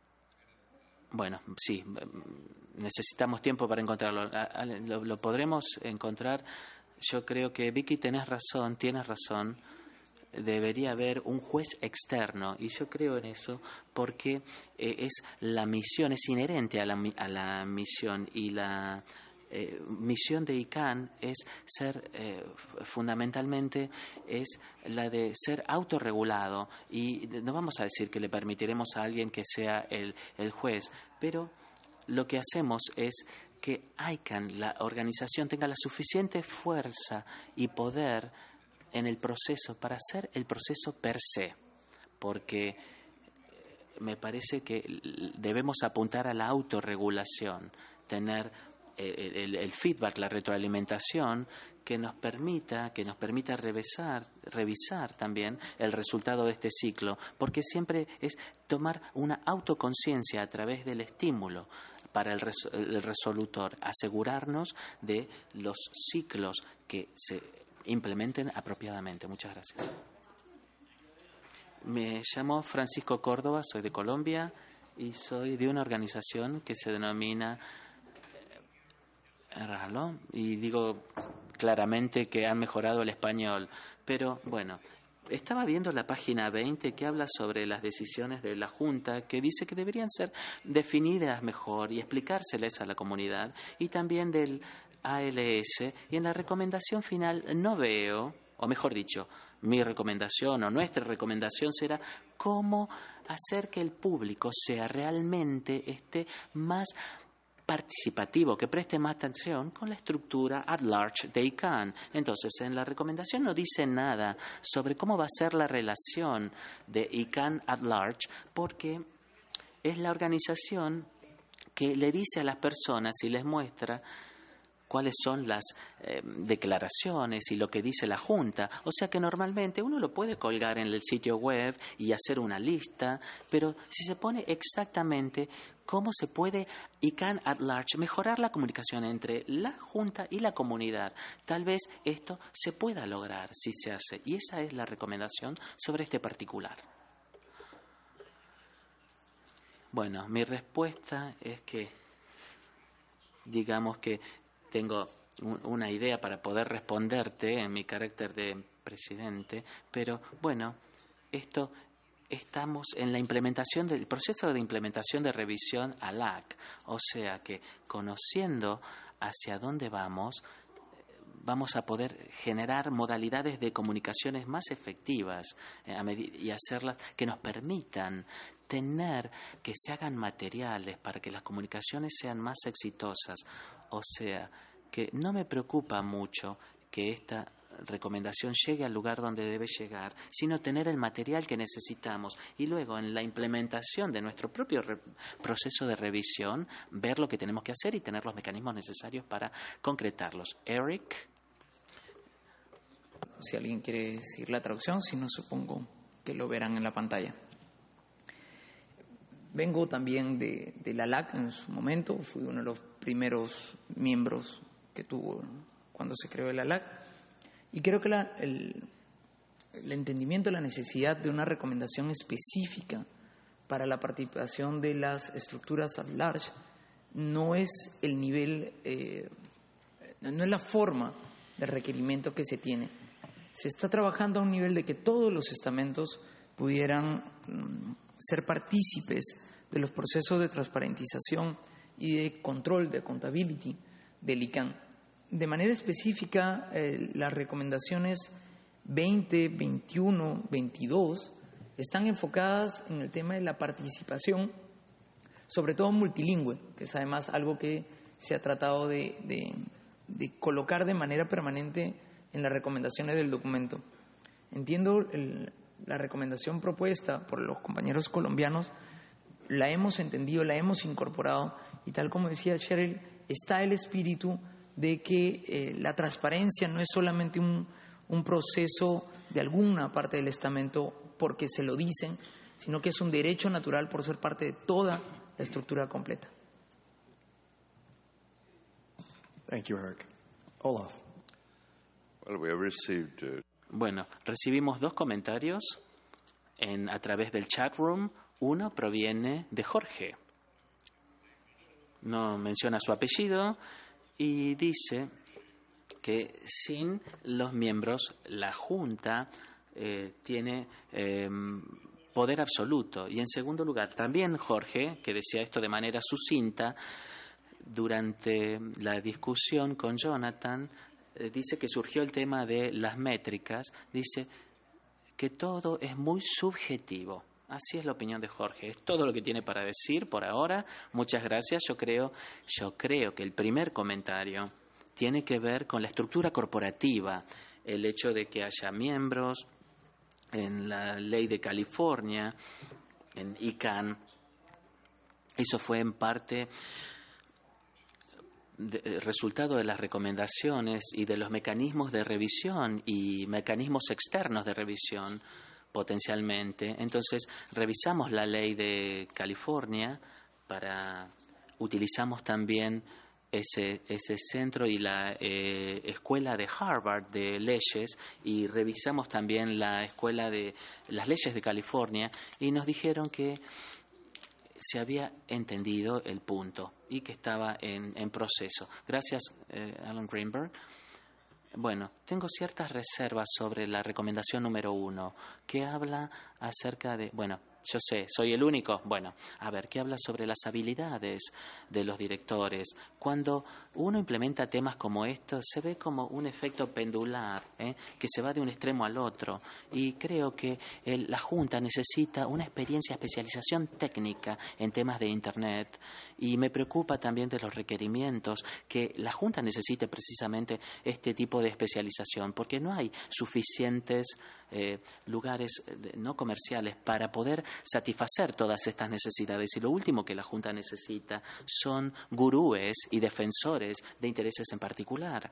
Bueno, sí, necesitamos tiempo para encontrarlo. Lo, lo podremos encontrar. Yo creo que, Vicky, tenés razón, tienes razón. Debería haber un juez externo, y yo creo en eso porque eh, es la misión, es inherente a la, a la misión, y la eh, misión de I C A N es ser, eh, fundamentalmente, es la de ser autorregulado, y no vamos a decir que le permitiremos a alguien que sea el, el juez, pero lo que hacemos es que I C A N, la organización, tenga la suficiente fuerza y poder en el proceso para hacer el proceso per se, porque me parece que debemos apuntar a la autorregulación, tener el, el, el feedback, la retroalimentación que nos permita, que nos permita revisar, revisar también el resultado de este ciclo, porque siempre es tomar una autoconciencia a través del estímulo para el, res, el resolutor, asegurarnos de los ciclos que se implementen apropiadamente. Muchas gracias. Me llamo Francisco Córdoba, soy de Colombia y soy de una organización que se denomina Ralo, y digo claramente que han mejorado el español, pero bueno, estaba viendo la página veinte que habla sobre las decisiones de la Junta, que dice que deberían ser definidas mejor y explicárseles a la comunidad, y también del A L S, y en la recomendación final no veo, o mejor dicho, mi recomendación o nuestra recomendación será cómo hacer que el público sea realmente este más participativo, que preste más atención con la estructura at large de I C A N. Entonces, en la recomendación no dice nada sobre cómo va a ser la relación de I C A N at large, porque es la organización que le dice a las personas y les muestra cuáles son las eh, declaraciones y lo que dice la Junta. O sea que normalmente uno lo puede colgar en el sitio web y hacer una lista, pero si se pone exactamente cómo se puede I C A N at large mejorar la comunicación entre la Junta y la comunidad, tal vez esto se pueda lograr si se hace. Y esa es la recomendación sobre este particular. Bueno, mi respuesta es que digamos que tengo un, una idea para poder responderte en mi carácter de presidente, pero bueno, esto estamos en la implementación del proceso de implementación de revisión A L A C, o sea que conociendo hacia dónde vamos, vamos a poder generar modalidades de comunicaciones más efectivas eh, y hacerlas que nos permitan tener que se hagan materiales para que las comunicaciones sean más exitosas. O sea, que no me preocupa mucho que esta recomendación llegue al lugar donde debe llegar, sino tener el material que necesitamos y luego en la implementación de nuestro propio re- proceso de revisión, ver lo que tenemos que hacer y tener los mecanismos necesarios para concretarlos. Eric. Si alguien quiere seguir la traducción, si no, supongo que lo verán en la pantalla. Vengo también de, de la A L A C en su momento, fui uno de los primeros miembros que tuvo cuando se creó el A L A C, y creo que la, el, el entendimiento de la necesidad de una recomendación específica para la participación de las estructuras at large no es el nivel, eh, no es la forma de requerimiento que se tiene. Se está trabajando a un nivel de que todos los estamentos pudieran mm, ser partícipes de los procesos de transparentización y de control, de accountability del I C A N. De manera específica, eh, las recomendaciones veinte, veintiuno, veintidós están enfocadas en el tema de la participación, sobre todo multilingüe, que es además algo que se ha tratado de, de, de colocar de manera permanente en las recomendaciones del documento. Entiendo el, la recomendación propuesta por los compañeros colombianos, la hemos entendido, la hemos incorporado y tal como decía Cheryl, está el espíritu de que eh, la transparencia no es solamente un, un proceso de alguna parte del estamento porque se lo dicen, sino que es un derecho natural por ser parte de toda la estructura completa. Thank you, Eric. Olaf. Well, we have received, uh... Bueno, recibimos dos comentarios en, a través del chat room. Uno proviene de Jorge. No menciona su apellido y dice que sin los miembros la Junta eh, tiene eh, poder absoluto. Y en segundo lugar, también Jorge, que decía esto de manera sucinta, durante la discusión con Jonathan, eh, dice que surgió el tema de las métricas, dice que todo es muy subjetivo. Así es la opinión de Jorge. Es todo lo que tiene para decir por ahora. Muchas gracias. Yo creo, yo creo que el primer comentario tiene que ver con la estructura corporativa, el hecho de que haya miembros en la ley de California, en I C A N. Eso fue en parte de, resultado de las recomendaciones y de los mecanismos de revisión y mecanismos externos de revisión potencialmente. Entonces, revisamos la ley de California, para utilizamos también ese, ese centro y la eh, escuela de Harvard de leyes, y revisamos también la escuela de las leyes de California, y nos dijeron que se había entendido el punto y que estaba en, en proceso. Gracias, eh, Alan Greenberg. Bueno, tengo ciertas reservas sobre la recomendación número uno, que habla acerca de, bueno, yo sé, soy el único, bueno, a ver, que habla sobre las habilidades de los directores. Cuando uno implementa temas como estos, se ve como un efecto pendular, ¿eh? que se va de un extremo al otro, y creo que el, la Junta necesita una experiencia, especialización técnica en temas de Internet, y me preocupa también de los requerimientos, que la Junta necesite precisamente este tipo de especialización, porque no hay suficientes eh, lugares no comerciales para poder satisfacer todas estas necesidades, y lo último que la Junta necesita son gurúes y defensores de intereses en particular.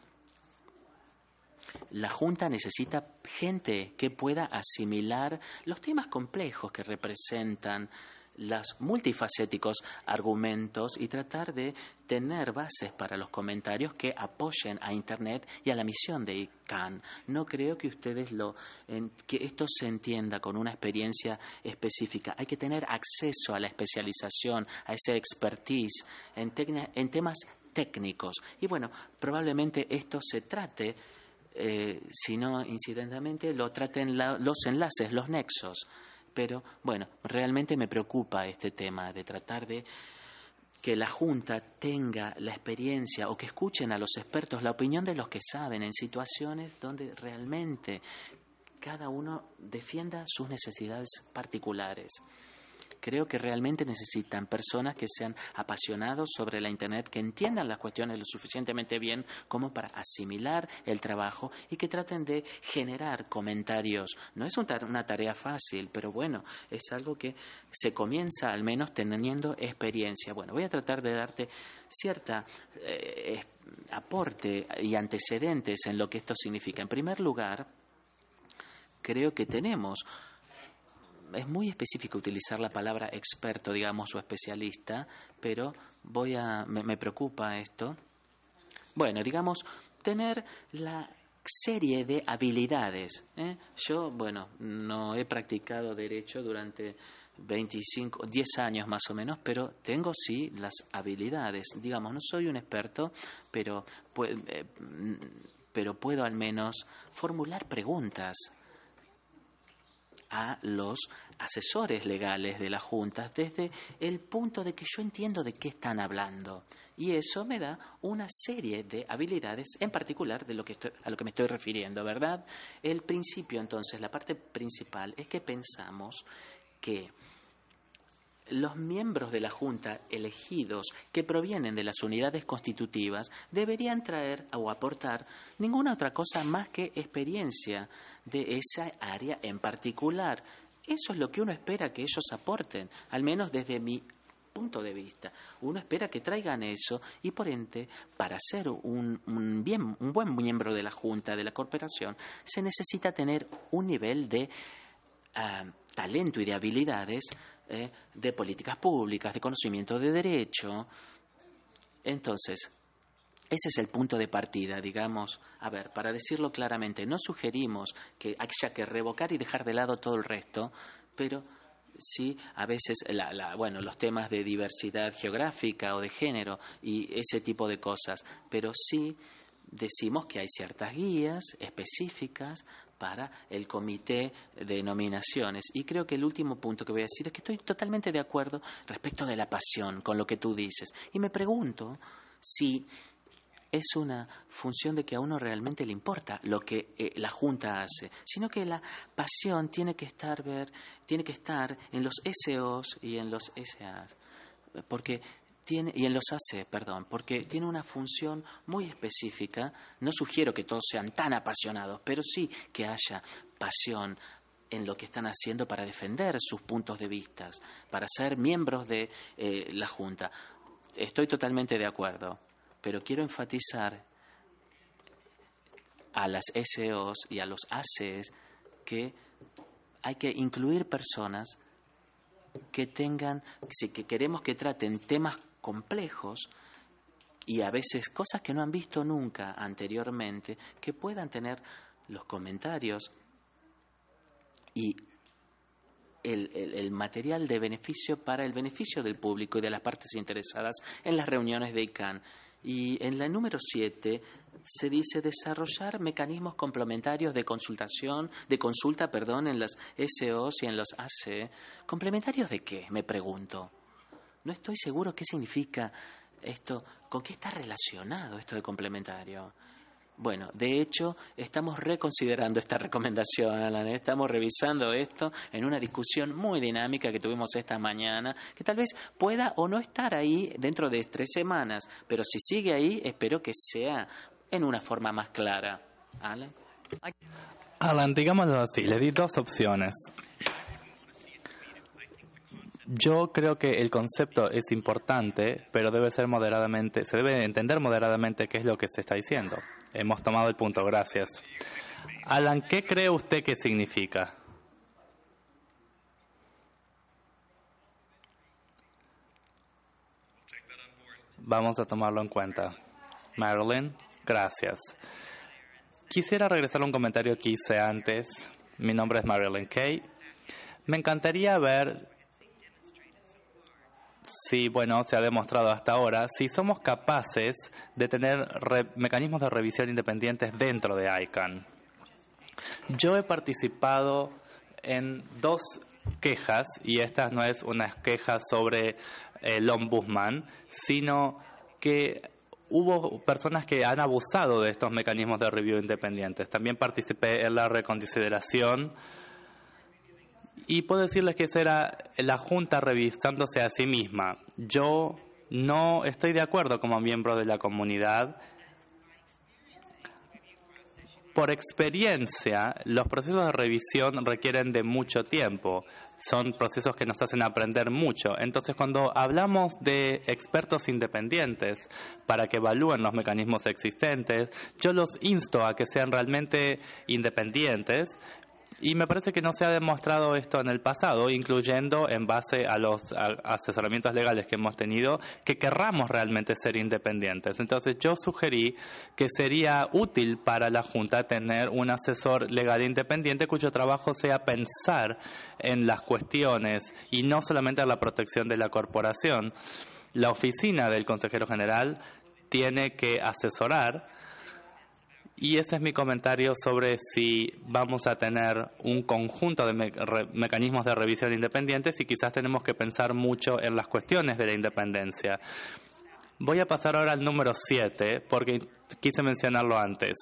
La Junta necesita gente que pueda asimilar los temas complejos que representan los multifacéticos argumentos y tratar de tener bases para los comentarios que apoyen a Internet y a la misión de I C A N. No creo que ustedes lo en, que esto se entienda con una experiencia específica. Hay que tener acceso a la especialización, a ese expertise en, tecna, en temas técnicos. Y bueno, probablemente esto se trate, eh, si no incidentalmente, lo traten la, los enlaces, los nexos. Pero bueno, realmente me preocupa este tema de tratar de que la Junta tenga la experiencia o que escuchen a los expertos, la opinión de los que saben en situaciones donde realmente cada uno defienda sus necesidades particulares. Creo que realmente necesitan personas que sean apasionados sobre la Internet, que entiendan las cuestiones lo suficientemente bien como para asimilar el trabajo y que traten de generar comentarios. No es una tarea fácil, pero bueno, es algo que se comienza al menos teniendo experiencia. Bueno, voy a tratar de darte cierta eh, aporte y antecedentes en lo que esto significa. En primer lugar, creo que tenemos... Es muy específico utilizar la palabra experto, digamos, o especialista, pero voy a, me, me preocupa esto. Bueno, digamos, tener la serie de habilidades. ¿eh? Yo, bueno, no he practicado derecho durante veinticinco, diez años más o menos, pero tengo sí las habilidades. Digamos, no soy un experto, pero, eh, pero puedo al menos formular preguntas a los asesores legales de la Junta desde el punto de que yo entiendo de qué están hablando. Y eso me da una serie de habilidades, en particular de lo que estoy, a lo que me estoy refiriendo, ¿verdad? El principio, entonces, la parte principal es que pensamos que los miembros de la Junta elegidos que provienen de las unidades constitutivas deberían traer o aportar ninguna otra cosa más que experiencia de esa área en particular. Eso es lo que uno espera que ellos aporten, al menos desde mi punto de vista. Uno espera que traigan eso y, por ende, para ser un, un, bien, un buen miembro de la Junta, de la corporación, se necesita tener un nivel de uh, talento y de habilidades eh, de políticas públicas, de conocimiento de derecho. Entonces, ese es el punto de partida, digamos. A ver, para decirlo claramente, no sugerimos que haya que revocar y dejar de lado todo el resto, pero sí, a veces, la, la, bueno, los temas de diversidad geográfica o de género y ese tipo de cosas, pero sí decimos que hay ciertas guías específicas para el comité de nominaciones. Y creo que el último punto que voy a decir es que estoy totalmente de acuerdo respecto de la pasión con lo que tú dices. Y me pregunto si es una función de que a uno realmente le importa lo que eh, la Junta hace, sino que la pasión tiene que estar ver, tiene que estar en los S Os y en los S As, porque tiene y en los A C, perdón, porque tiene una función muy específica. No sugiero que todos sean tan apasionados, pero sí que haya pasión en lo que están haciendo para defender sus puntos de vista, para ser miembros de eh, la Junta. Estoy totalmente de acuerdo. Pero quiero enfatizar a las S Os y a los A Cs que hay que incluir personas que tengan, si que queremos que traten temas complejos y a veces cosas que no han visto nunca anteriormente, que puedan tener los comentarios y El, el, el material de beneficio para el beneficio del público y de las partes interesadas en las reuniones de I C A N. Y en la número siete se dice desarrollar mecanismos complementarios de consultación, de consulta, perdón, en las S Os y en los A C. ¿Complementarios de qué? Me pregunto. No estoy seguro qué significa esto, con qué está relacionado esto de complementario. Bueno, de hecho, estamos reconsiderando esta recomendación, Alan. Estamos revisando esto en una discusión muy dinámica que tuvimos esta mañana, que tal vez pueda o no estar ahí dentro de tres semanas, pero si sigue ahí, espero que sea en una forma más clara. Alan. Alan, digámoslo así, le di dos opciones. Yo creo que el concepto es importante, pero debe ser moderadamente, se debe entender moderadamente qué es lo que se está diciendo. Hemos tomado el punto, gracias. Alan, ¿qué cree usted que significa? Vamos a tomarlo en cuenta. Marilyn, gracias. Quisiera regresar a un comentario que hice antes. Mi nombre es Marilyn Kay. Me encantaría ver sí, bueno, se ha demostrado hasta ahora, si somos capaces de tener re- mecanismos de revisión independientes dentro de I C A N. Yo he participado en dos quejas, y esta no es una queja sobre el ombudsman, sino que hubo personas que han abusado de estos mecanismos de review independientes. También participé en la reconsideración y puedo decirles que esa era la Junta revisándose a sí misma. Yo no estoy de acuerdo como miembro de la comunidad. Por experiencia, los procesos de revisión requieren de mucho tiempo. Son procesos que nos hacen aprender mucho. Entonces, cuando hablamos de expertos independientes para que evalúen los mecanismos existentes, yo los insto a que sean realmente independientes. Y me parece que no se ha demostrado esto en el pasado, incluyendo en base a los a asesoramientos legales que hemos tenido, que querramos realmente ser independientes. Entonces yo sugerí que sería útil para la Junta tener un asesor legal independiente cuyo trabajo sea pensar en las cuestiones y no solamente en la protección de la corporación. La oficina del consejero general tiene que asesorar. Y ese es mi comentario sobre si vamos a tener un conjunto de me re mecanismos de revisión independientes y quizás tenemos que pensar mucho en las cuestiones de la independencia. Voy a pasar ahora al número siete porque quise mencionarlo antes.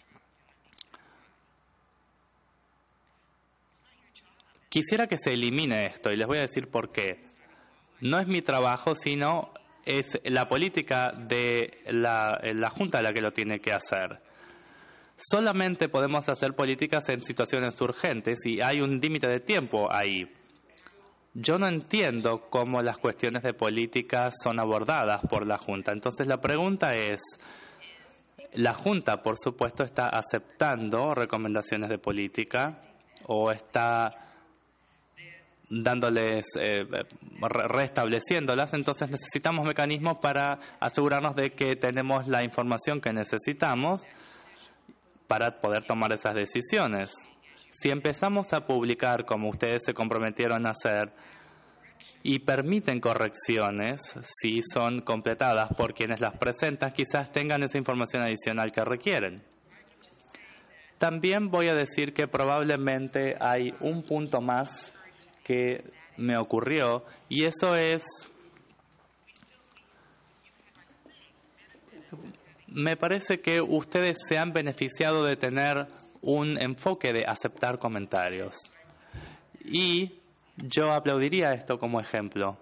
Quisiera que se elimine esto y les voy a decir por qué. No es mi trabajo, sino es la política de la, la Junta la que lo tiene que hacer. Solamente podemos hacer políticas en situaciones urgentes y hay un límite de tiempo ahí. Yo no entiendo cómo las cuestiones de política son abordadas por la Junta. Entonces la pregunta es, ¿la Junta, por supuesto, está aceptando recomendaciones de política o está dándoles, eh, re restableciéndolas? Entonces necesitamos mecanismos para asegurarnos de que tenemos la información que necesitamos para poder tomar esas decisiones. Si empezamos a publicar como ustedes se comprometieron a hacer y permiten correcciones, si son completadas por quienes las presentan, quizás tengan esa información adicional que requieren. También voy a decir que probablemente hay un punto más que me ocurrió y eso es... Me parece que ustedes se han beneficiado de tener un enfoque de aceptar comentarios. Y yo aplaudiría esto como ejemplo.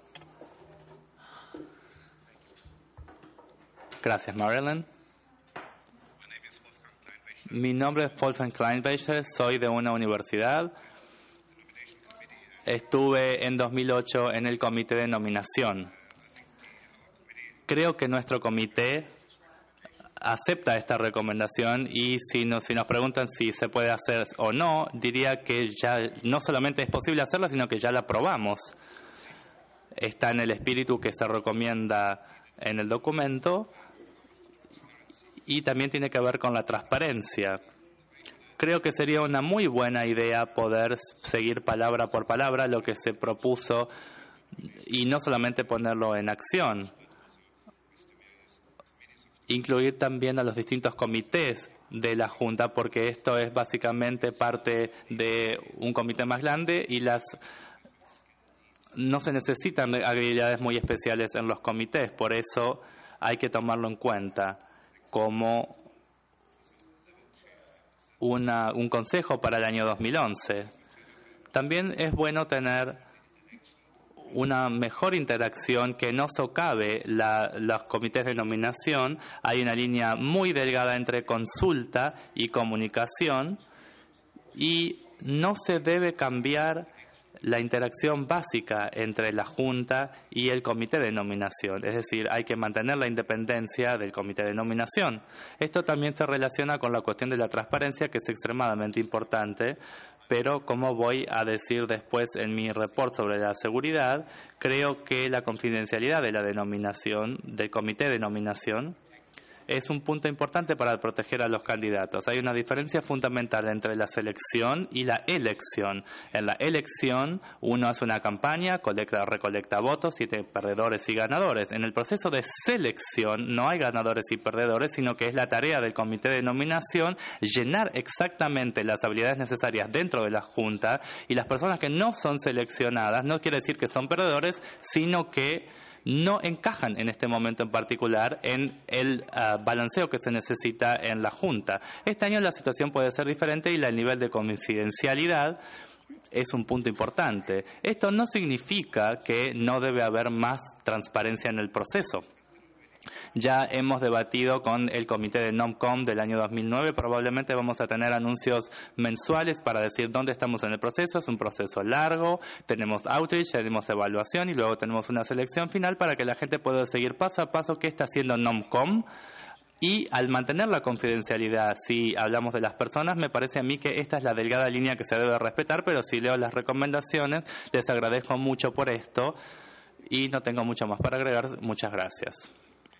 Gracias, Marilyn. Mi nombre es Wolfgang Kleinweicher, soy de una universidad. Estuve en dos mil ocho en el comité de nominación. Creo que nuestro comité acepta esta recomendación y si nos, si nos preguntan si se puede hacer o no, diría que ya no solamente es posible hacerla, sino que ya la aprobamos. Está en el espíritu que se recomienda en el documento y también tiene que ver con la transparencia. Creo que sería una muy buena idea poder seguir palabra por palabra lo que se propuso y no solamente ponerlo en acción. Incluir también a los distintos comités de la Junta, porque esto es básicamente parte de un comité más grande y las no se necesitan habilidades muy especiales en los comités, por eso hay que tomarlo en cuenta como una, un consejo para el año dos mil once. También es bueno tener una mejor interacción que no socave la, los comités de nominación. Hay una línea muy delgada entre consulta y comunicación y no se debe cambiar la interacción básica entre la Junta y el comité de nominación. Es decir, hay que mantener la independencia del comité de nominación. Esto también se relaciona con la cuestión de la transparencia, que es extremadamente importante. Pero, como voy a decir después en mi report sobre la seguridad, creo que la confidencialidad de la denominación, del comité de nominación, es un punto importante para proteger a los candidatos. Hay una diferencia fundamental entre la selección y la elección. En la elección uno hace una campaña, colecta, recolecta votos y tiene perdedores y ganadores. En el proceso de selección no hay ganadores y perdedores, sino que es la tarea del comité de nominación llenar exactamente las habilidades necesarias dentro de la Junta, y las personas que no son seleccionadas no quiere decir que son perdedores, sino que no encajan en este momento en particular en el uh, balanceo que se necesita en la Junta. Este año la situación puede ser diferente y el nivel de confidencialidad es un punto importante. Esto no significa que no debe haber más transparencia en el proceso. Ya hemos debatido con el comité de NOMCOM del año dos mil nueve. Probablemente vamos a tener anuncios mensuales para decir dónde estamos en el proceso. Es un proceso largo. Tenemos outreach, tenemos evaluación y luego tenemos una selección final para que la gente pueda seguir paso a paso qué está haciendo NOMCOM. Y al mantener la confidencialidad, si hablamos de las personas, me parece a mí que esta es la delgada línea que se debe respetar, pero si leo las recomendaciones, les agradezco mucho por esto y no tengo mucho más para agregar. Muchas gracias.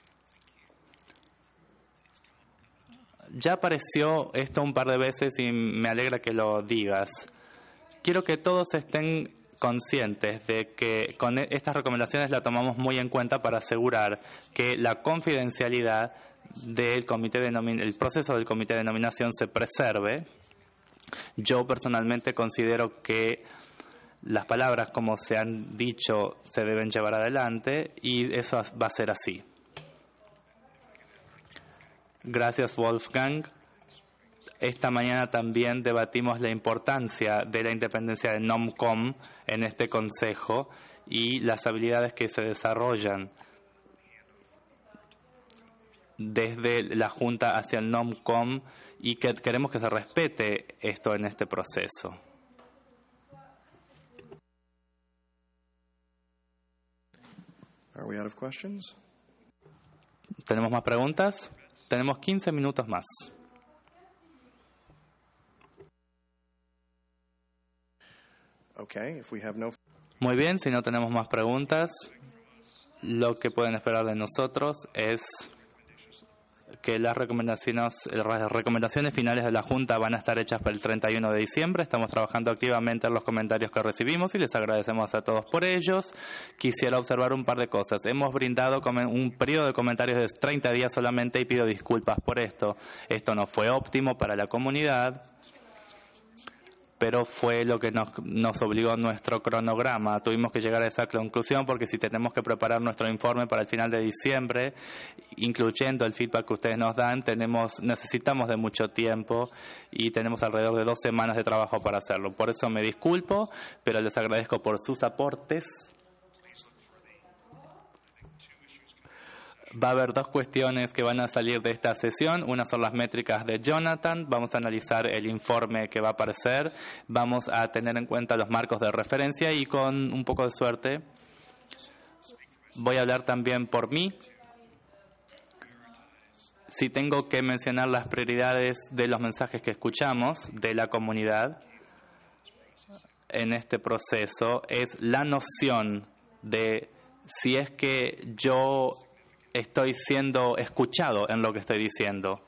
Ya apareció esto un par de veces y me alegra que lo digas. Quiero que todos estén conscientes de que con estas recomendaciones la tomamos muy en cuenta para asegurar que la confidencialidad del comité de nomin- el proceso del comité de nominación se preserve. Yo personalmente considero que las palabras, como se han dicho, se deben llevar adelante y eso va a ser así. Gracias, Wolfgang. Esta mañana también debatimos la importancia de la independencia de NOMCOM en este consejo y las habilidades que se desarrollan desde la Junta hacia el NOMCOM y que queremos que se respete esto en este proceso. Are we out of questions? ¿Tenemos más preguntas? Tenemos quince minutos más. Okay, if we have no... Muy bien, si no tenemos más preguntas, lo que pueden esperar de nosotros es que las recomendaciones, las recomendaciones finales de la Junta van a estar hechas para el treinta y uno de diciembre. Estamos trabajando activamente en los comentarios que recibimos y les agradecemos a todos por ellos. Quisiera observar un par de cosas. Hemos brindado un periodo de comentarios de treinta días solamente y pido disculpas por esto. Esto no fue óptimo para la comunidad, pero fue lo que nos, nos obligó nuestro cronograma. Tuvimos que llegar a esa conclusión porque si tenemos que preparar nuestro informe para el final de diciembre, incluyendo el feedback que ustedes nos dan, tenemos necesitamos de mucho tiempo y tenemos alrededor de dos semanas de trabajo para hacerlo. Por eso me disculpo, pero les agradezco por sus aportes. Va a haber dos cuestiones que van a salir de esta sesión. Una son las métricas de Jonathan. Vamos a analizar el informe que va a aparecer. Vamos a tener en cuenta los marcos de referencia y con un poco de suerte voy a hablar también por mí. Si tengo que mencionar las prioridades de los mensajes que escuchamos de la comunidad en este proceso, es la noción de si es que yo estoy siendo escuchado en lo que estoy diciendo.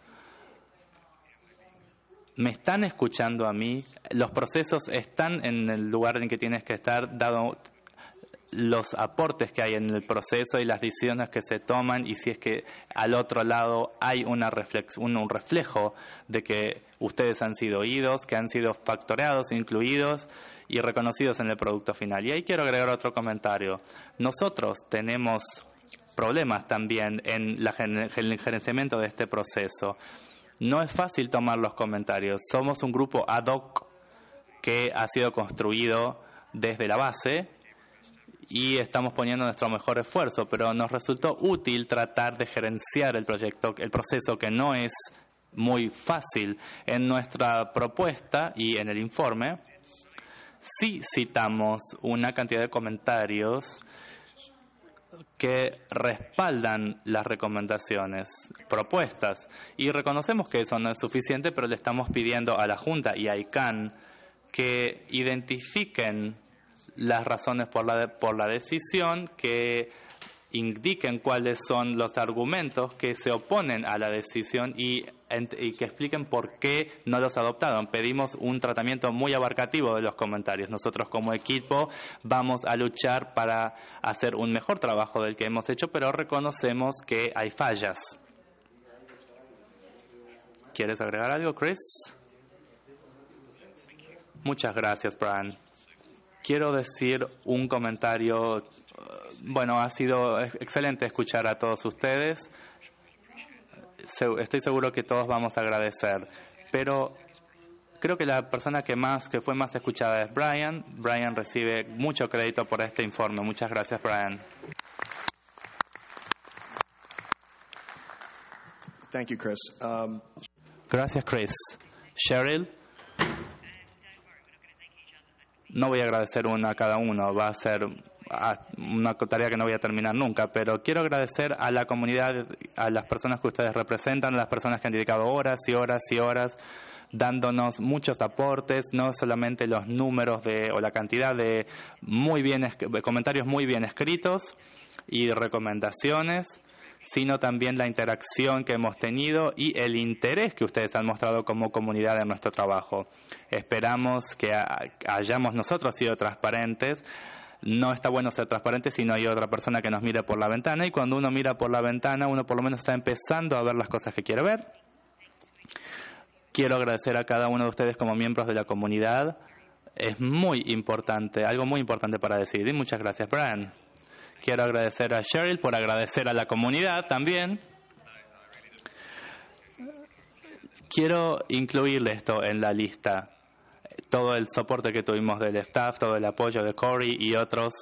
¿Me están escuchando a mí? Los procesos están en el lugar en que tienes que estar, dado los aportes que hay en el proceso y las decisiones que se toman, y si es que al otro lado hay una reflex, un, un reflejo de que ustedes han sido oídos, que han sido factoreados, incluidos y reconocidos en el producto final. Y ahí quiero agregar otro comentario. Nosotros tenemos problemas también en la, el gerenciamiento de este proceso. No es fácil tomar los comentarios. Somos un grupo ad hoc que ha sido construido desde la base y estamos poniendo nuestro mejor esfuerzo, pero nos resultó útil tratar de gerenciar el proyecto, el proceso, que no es muy fácil. En nuestra propuesta y en el informe sí citamos una cantidad de comentarios que respaldan las recomendaciones propuestas y reconocemos que eso no es suficiente, pero le estamos pidiendo a la Junta y a I C A N que identifiquen las razones por la, de, por la decisión, que indiquen cuáles son los argumentos que se oponen a la decisión y, y que expliquen por qué no los adoptaron. Pedimos un tratamiento muy abarcativo de los comentarios. Nosotros como equipo vamos a luchar para hacer un mejor trabajo del que hemos hecho, pero reconocemos que hay fallas. ¿Quieres agregar algo, Chris? Muchas gracias, Brian. Quiero decir un comentario. Bueno, ha sido excelente escuchar a todos ustedes. Estoy seguro que todos vamos a agradecer. Pero creo que la persona que más, que fue más escuchada es Brian. Brian recibe mucho crédito por este informe. Muchas gracias, Brian. Thank you, Chris. Um... Gracias, Chris. Cheryl. No voy a agradecer uno a cada uno, va a ser una tarea que no voy a terminar nunca, pero quiero agradecer a la comunidad, a las personas que ustedes representan, a las personas que han dedicado horas y horas y horas dándonos muchos aportes, no solamente los números de, o la cantidad de muy bien de comentarios muy bien escritos y recomendaciones, sino también la interacción que hemos tenido y el interés que ustedes han mostrado como comunidad en nuestro trabajo. Esperamos que hayamos nosotros sido transparentes. No está bueno ser transparente si no hay otra persona que nos mire por la ventana, y cuando uno mira por la ventana, uno por lo menos está empezando a ver las cosas que quiere ver. Quiero agradecer a cada uno de ustedes como miembros de la comunidad. Es muy importante, algo muy importante para decidir. Y muchas gracias, Brian. Quiero agradecer a Cheryl por agradecer a la comunidad también. Quiero incluirle esto en la lista. Todo el soporte que tuvimos del staff, todo el apoyo de Corey y otros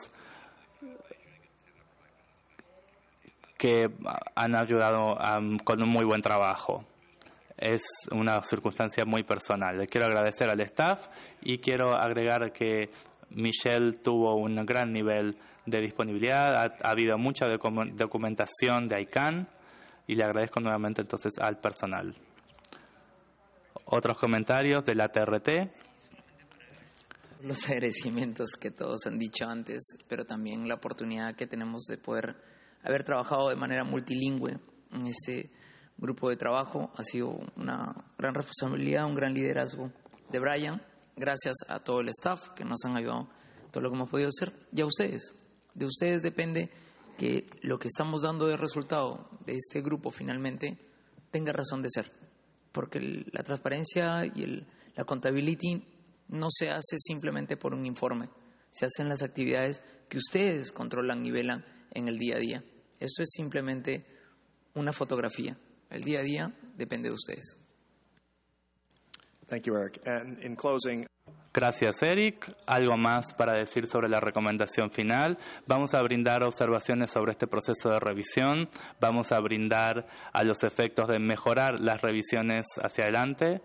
que han ayudado um, con un muy buen trabajo. Es una circunstancia muy personal. Le quiero agradecer al staff y quiero agregar que Michelle tuvo un gran nivel de disponibilidad. Ha, ha habido mucha documentación de I C A N y le agradezco nuevamente entonces al personal. Otros comentarios de la T R T. Los agradecimientos que todos han dicho antes, pero también la oportunidad que tenemos de poder haber trabajado de manera multilingüe en este grupo de trabajo. Ha sido una gran responsabilidad, un gran liderazgo de Brian. Gracias a todo el staff que nos han ayudado todo lo que hemos podido hacer, y a ustedes. De ustedes depende que lo que estamos dando de resultado de este grupo finalmente tenga razón de ser, porque el, la transparencia y el, la accountability no se hace simplemente por un informe, se hacen las actividades que ustedes controlan y velan en el día a día. Esto es simplemente una fotografía. El día a día depende de ustedes. Thank you, Eric. And in closing, gracias, Eric. Algo más para decir sobre la recomendación final. Vamos a brindar observaciones sobre este proceso de revisión. Vamos a brindar a los efectos de mejorar las revisiones hacia adelante.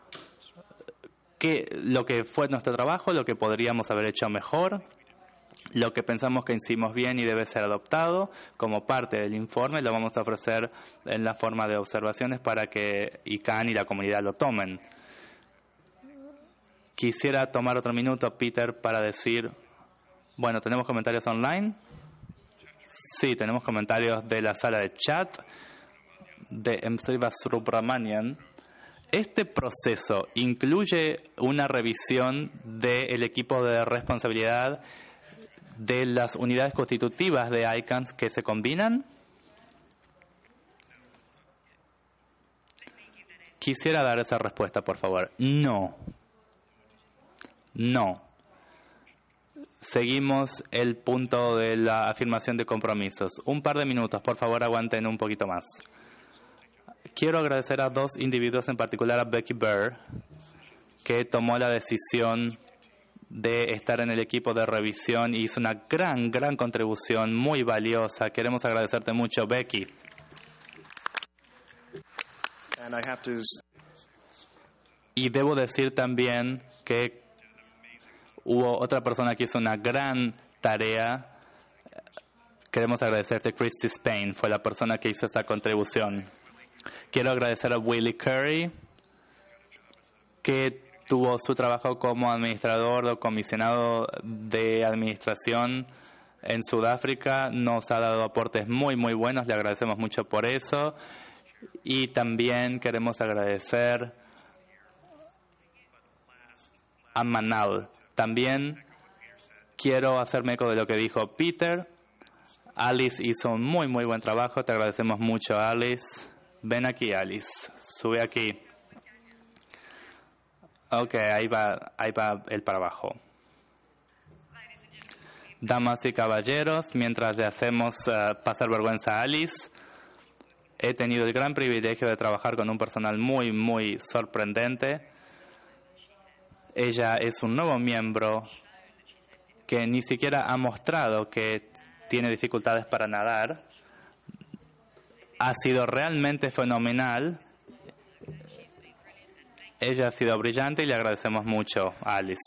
¿Qué, lo que fue nuestro trabajo, lo que podríamos haber hecho mejor, lo que pensamos que hicimos bien y debe ser adoptado como parte del informe, lo vamos a ofrecer en la forma de observaciones para que I C A N y la comunidad lo tomen. Quisiera tomar otro minuto, Peter, para decir, bueno, ¿tenemos comentarios online? Sí, tenemos comentarios de la sala de chat de M. Subramanian. Este proceso incluye una revisión del equipo de responsabilidad de las unidades constitutivas de I C A N S que se combinan. Quisiera dar esa respuesta, por favor. No. No. Seguimos el punto de la afirmación de compromisos. Un par de minutos, por favor, aguanten un poquito más. Quiero agradecer a dos individuos, en particular a Becky Burr, que tomó la decisión de estar en el equipo de revisión y hizo una gran, gran contribución muy valiosa. Queremos agradecerte mucho, Becky. And I have to... Y debo decir también que hubo otra persona que hizo una gran tarea. Queremos agradecerte, Christy Spain, fue la persona que hizo esta contribución. Quiero agradecer a Willie Curry, que tuvo su trabajo como administrador o comisionado de administración en Sudáfrica nos ha dado aportes muy, muy buenos. Le agradecemos mucho por eso. Y también queremos agradecer a Manal. También quiero hacerme eco de lo que dijo Peter. Alice hizo un muy, muy buen trabajo. Te agradecemos mucho, Alice. Ven aquí, Alice. Sube aquí. Ok, ahí va, ahí va él para abajo. Damas y caballeros, mientras le hacemos uh, pasar vergüenza a Alice, he tenido el gran privilegio de trabajar con un personal muy, muy sorprendente. Ella es un nuevo miembro que ni siquiera ha mostrado que tiene dificultades para nadar. Ha sido realmente fenomenal. Ella ha sido brillante y le agradecemos mucho a Alice.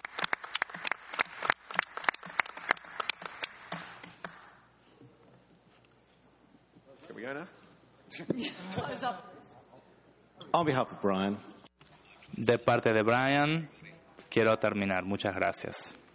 On behalf of Brian. De parte de Brian, quiero terminar. Muchas gracias.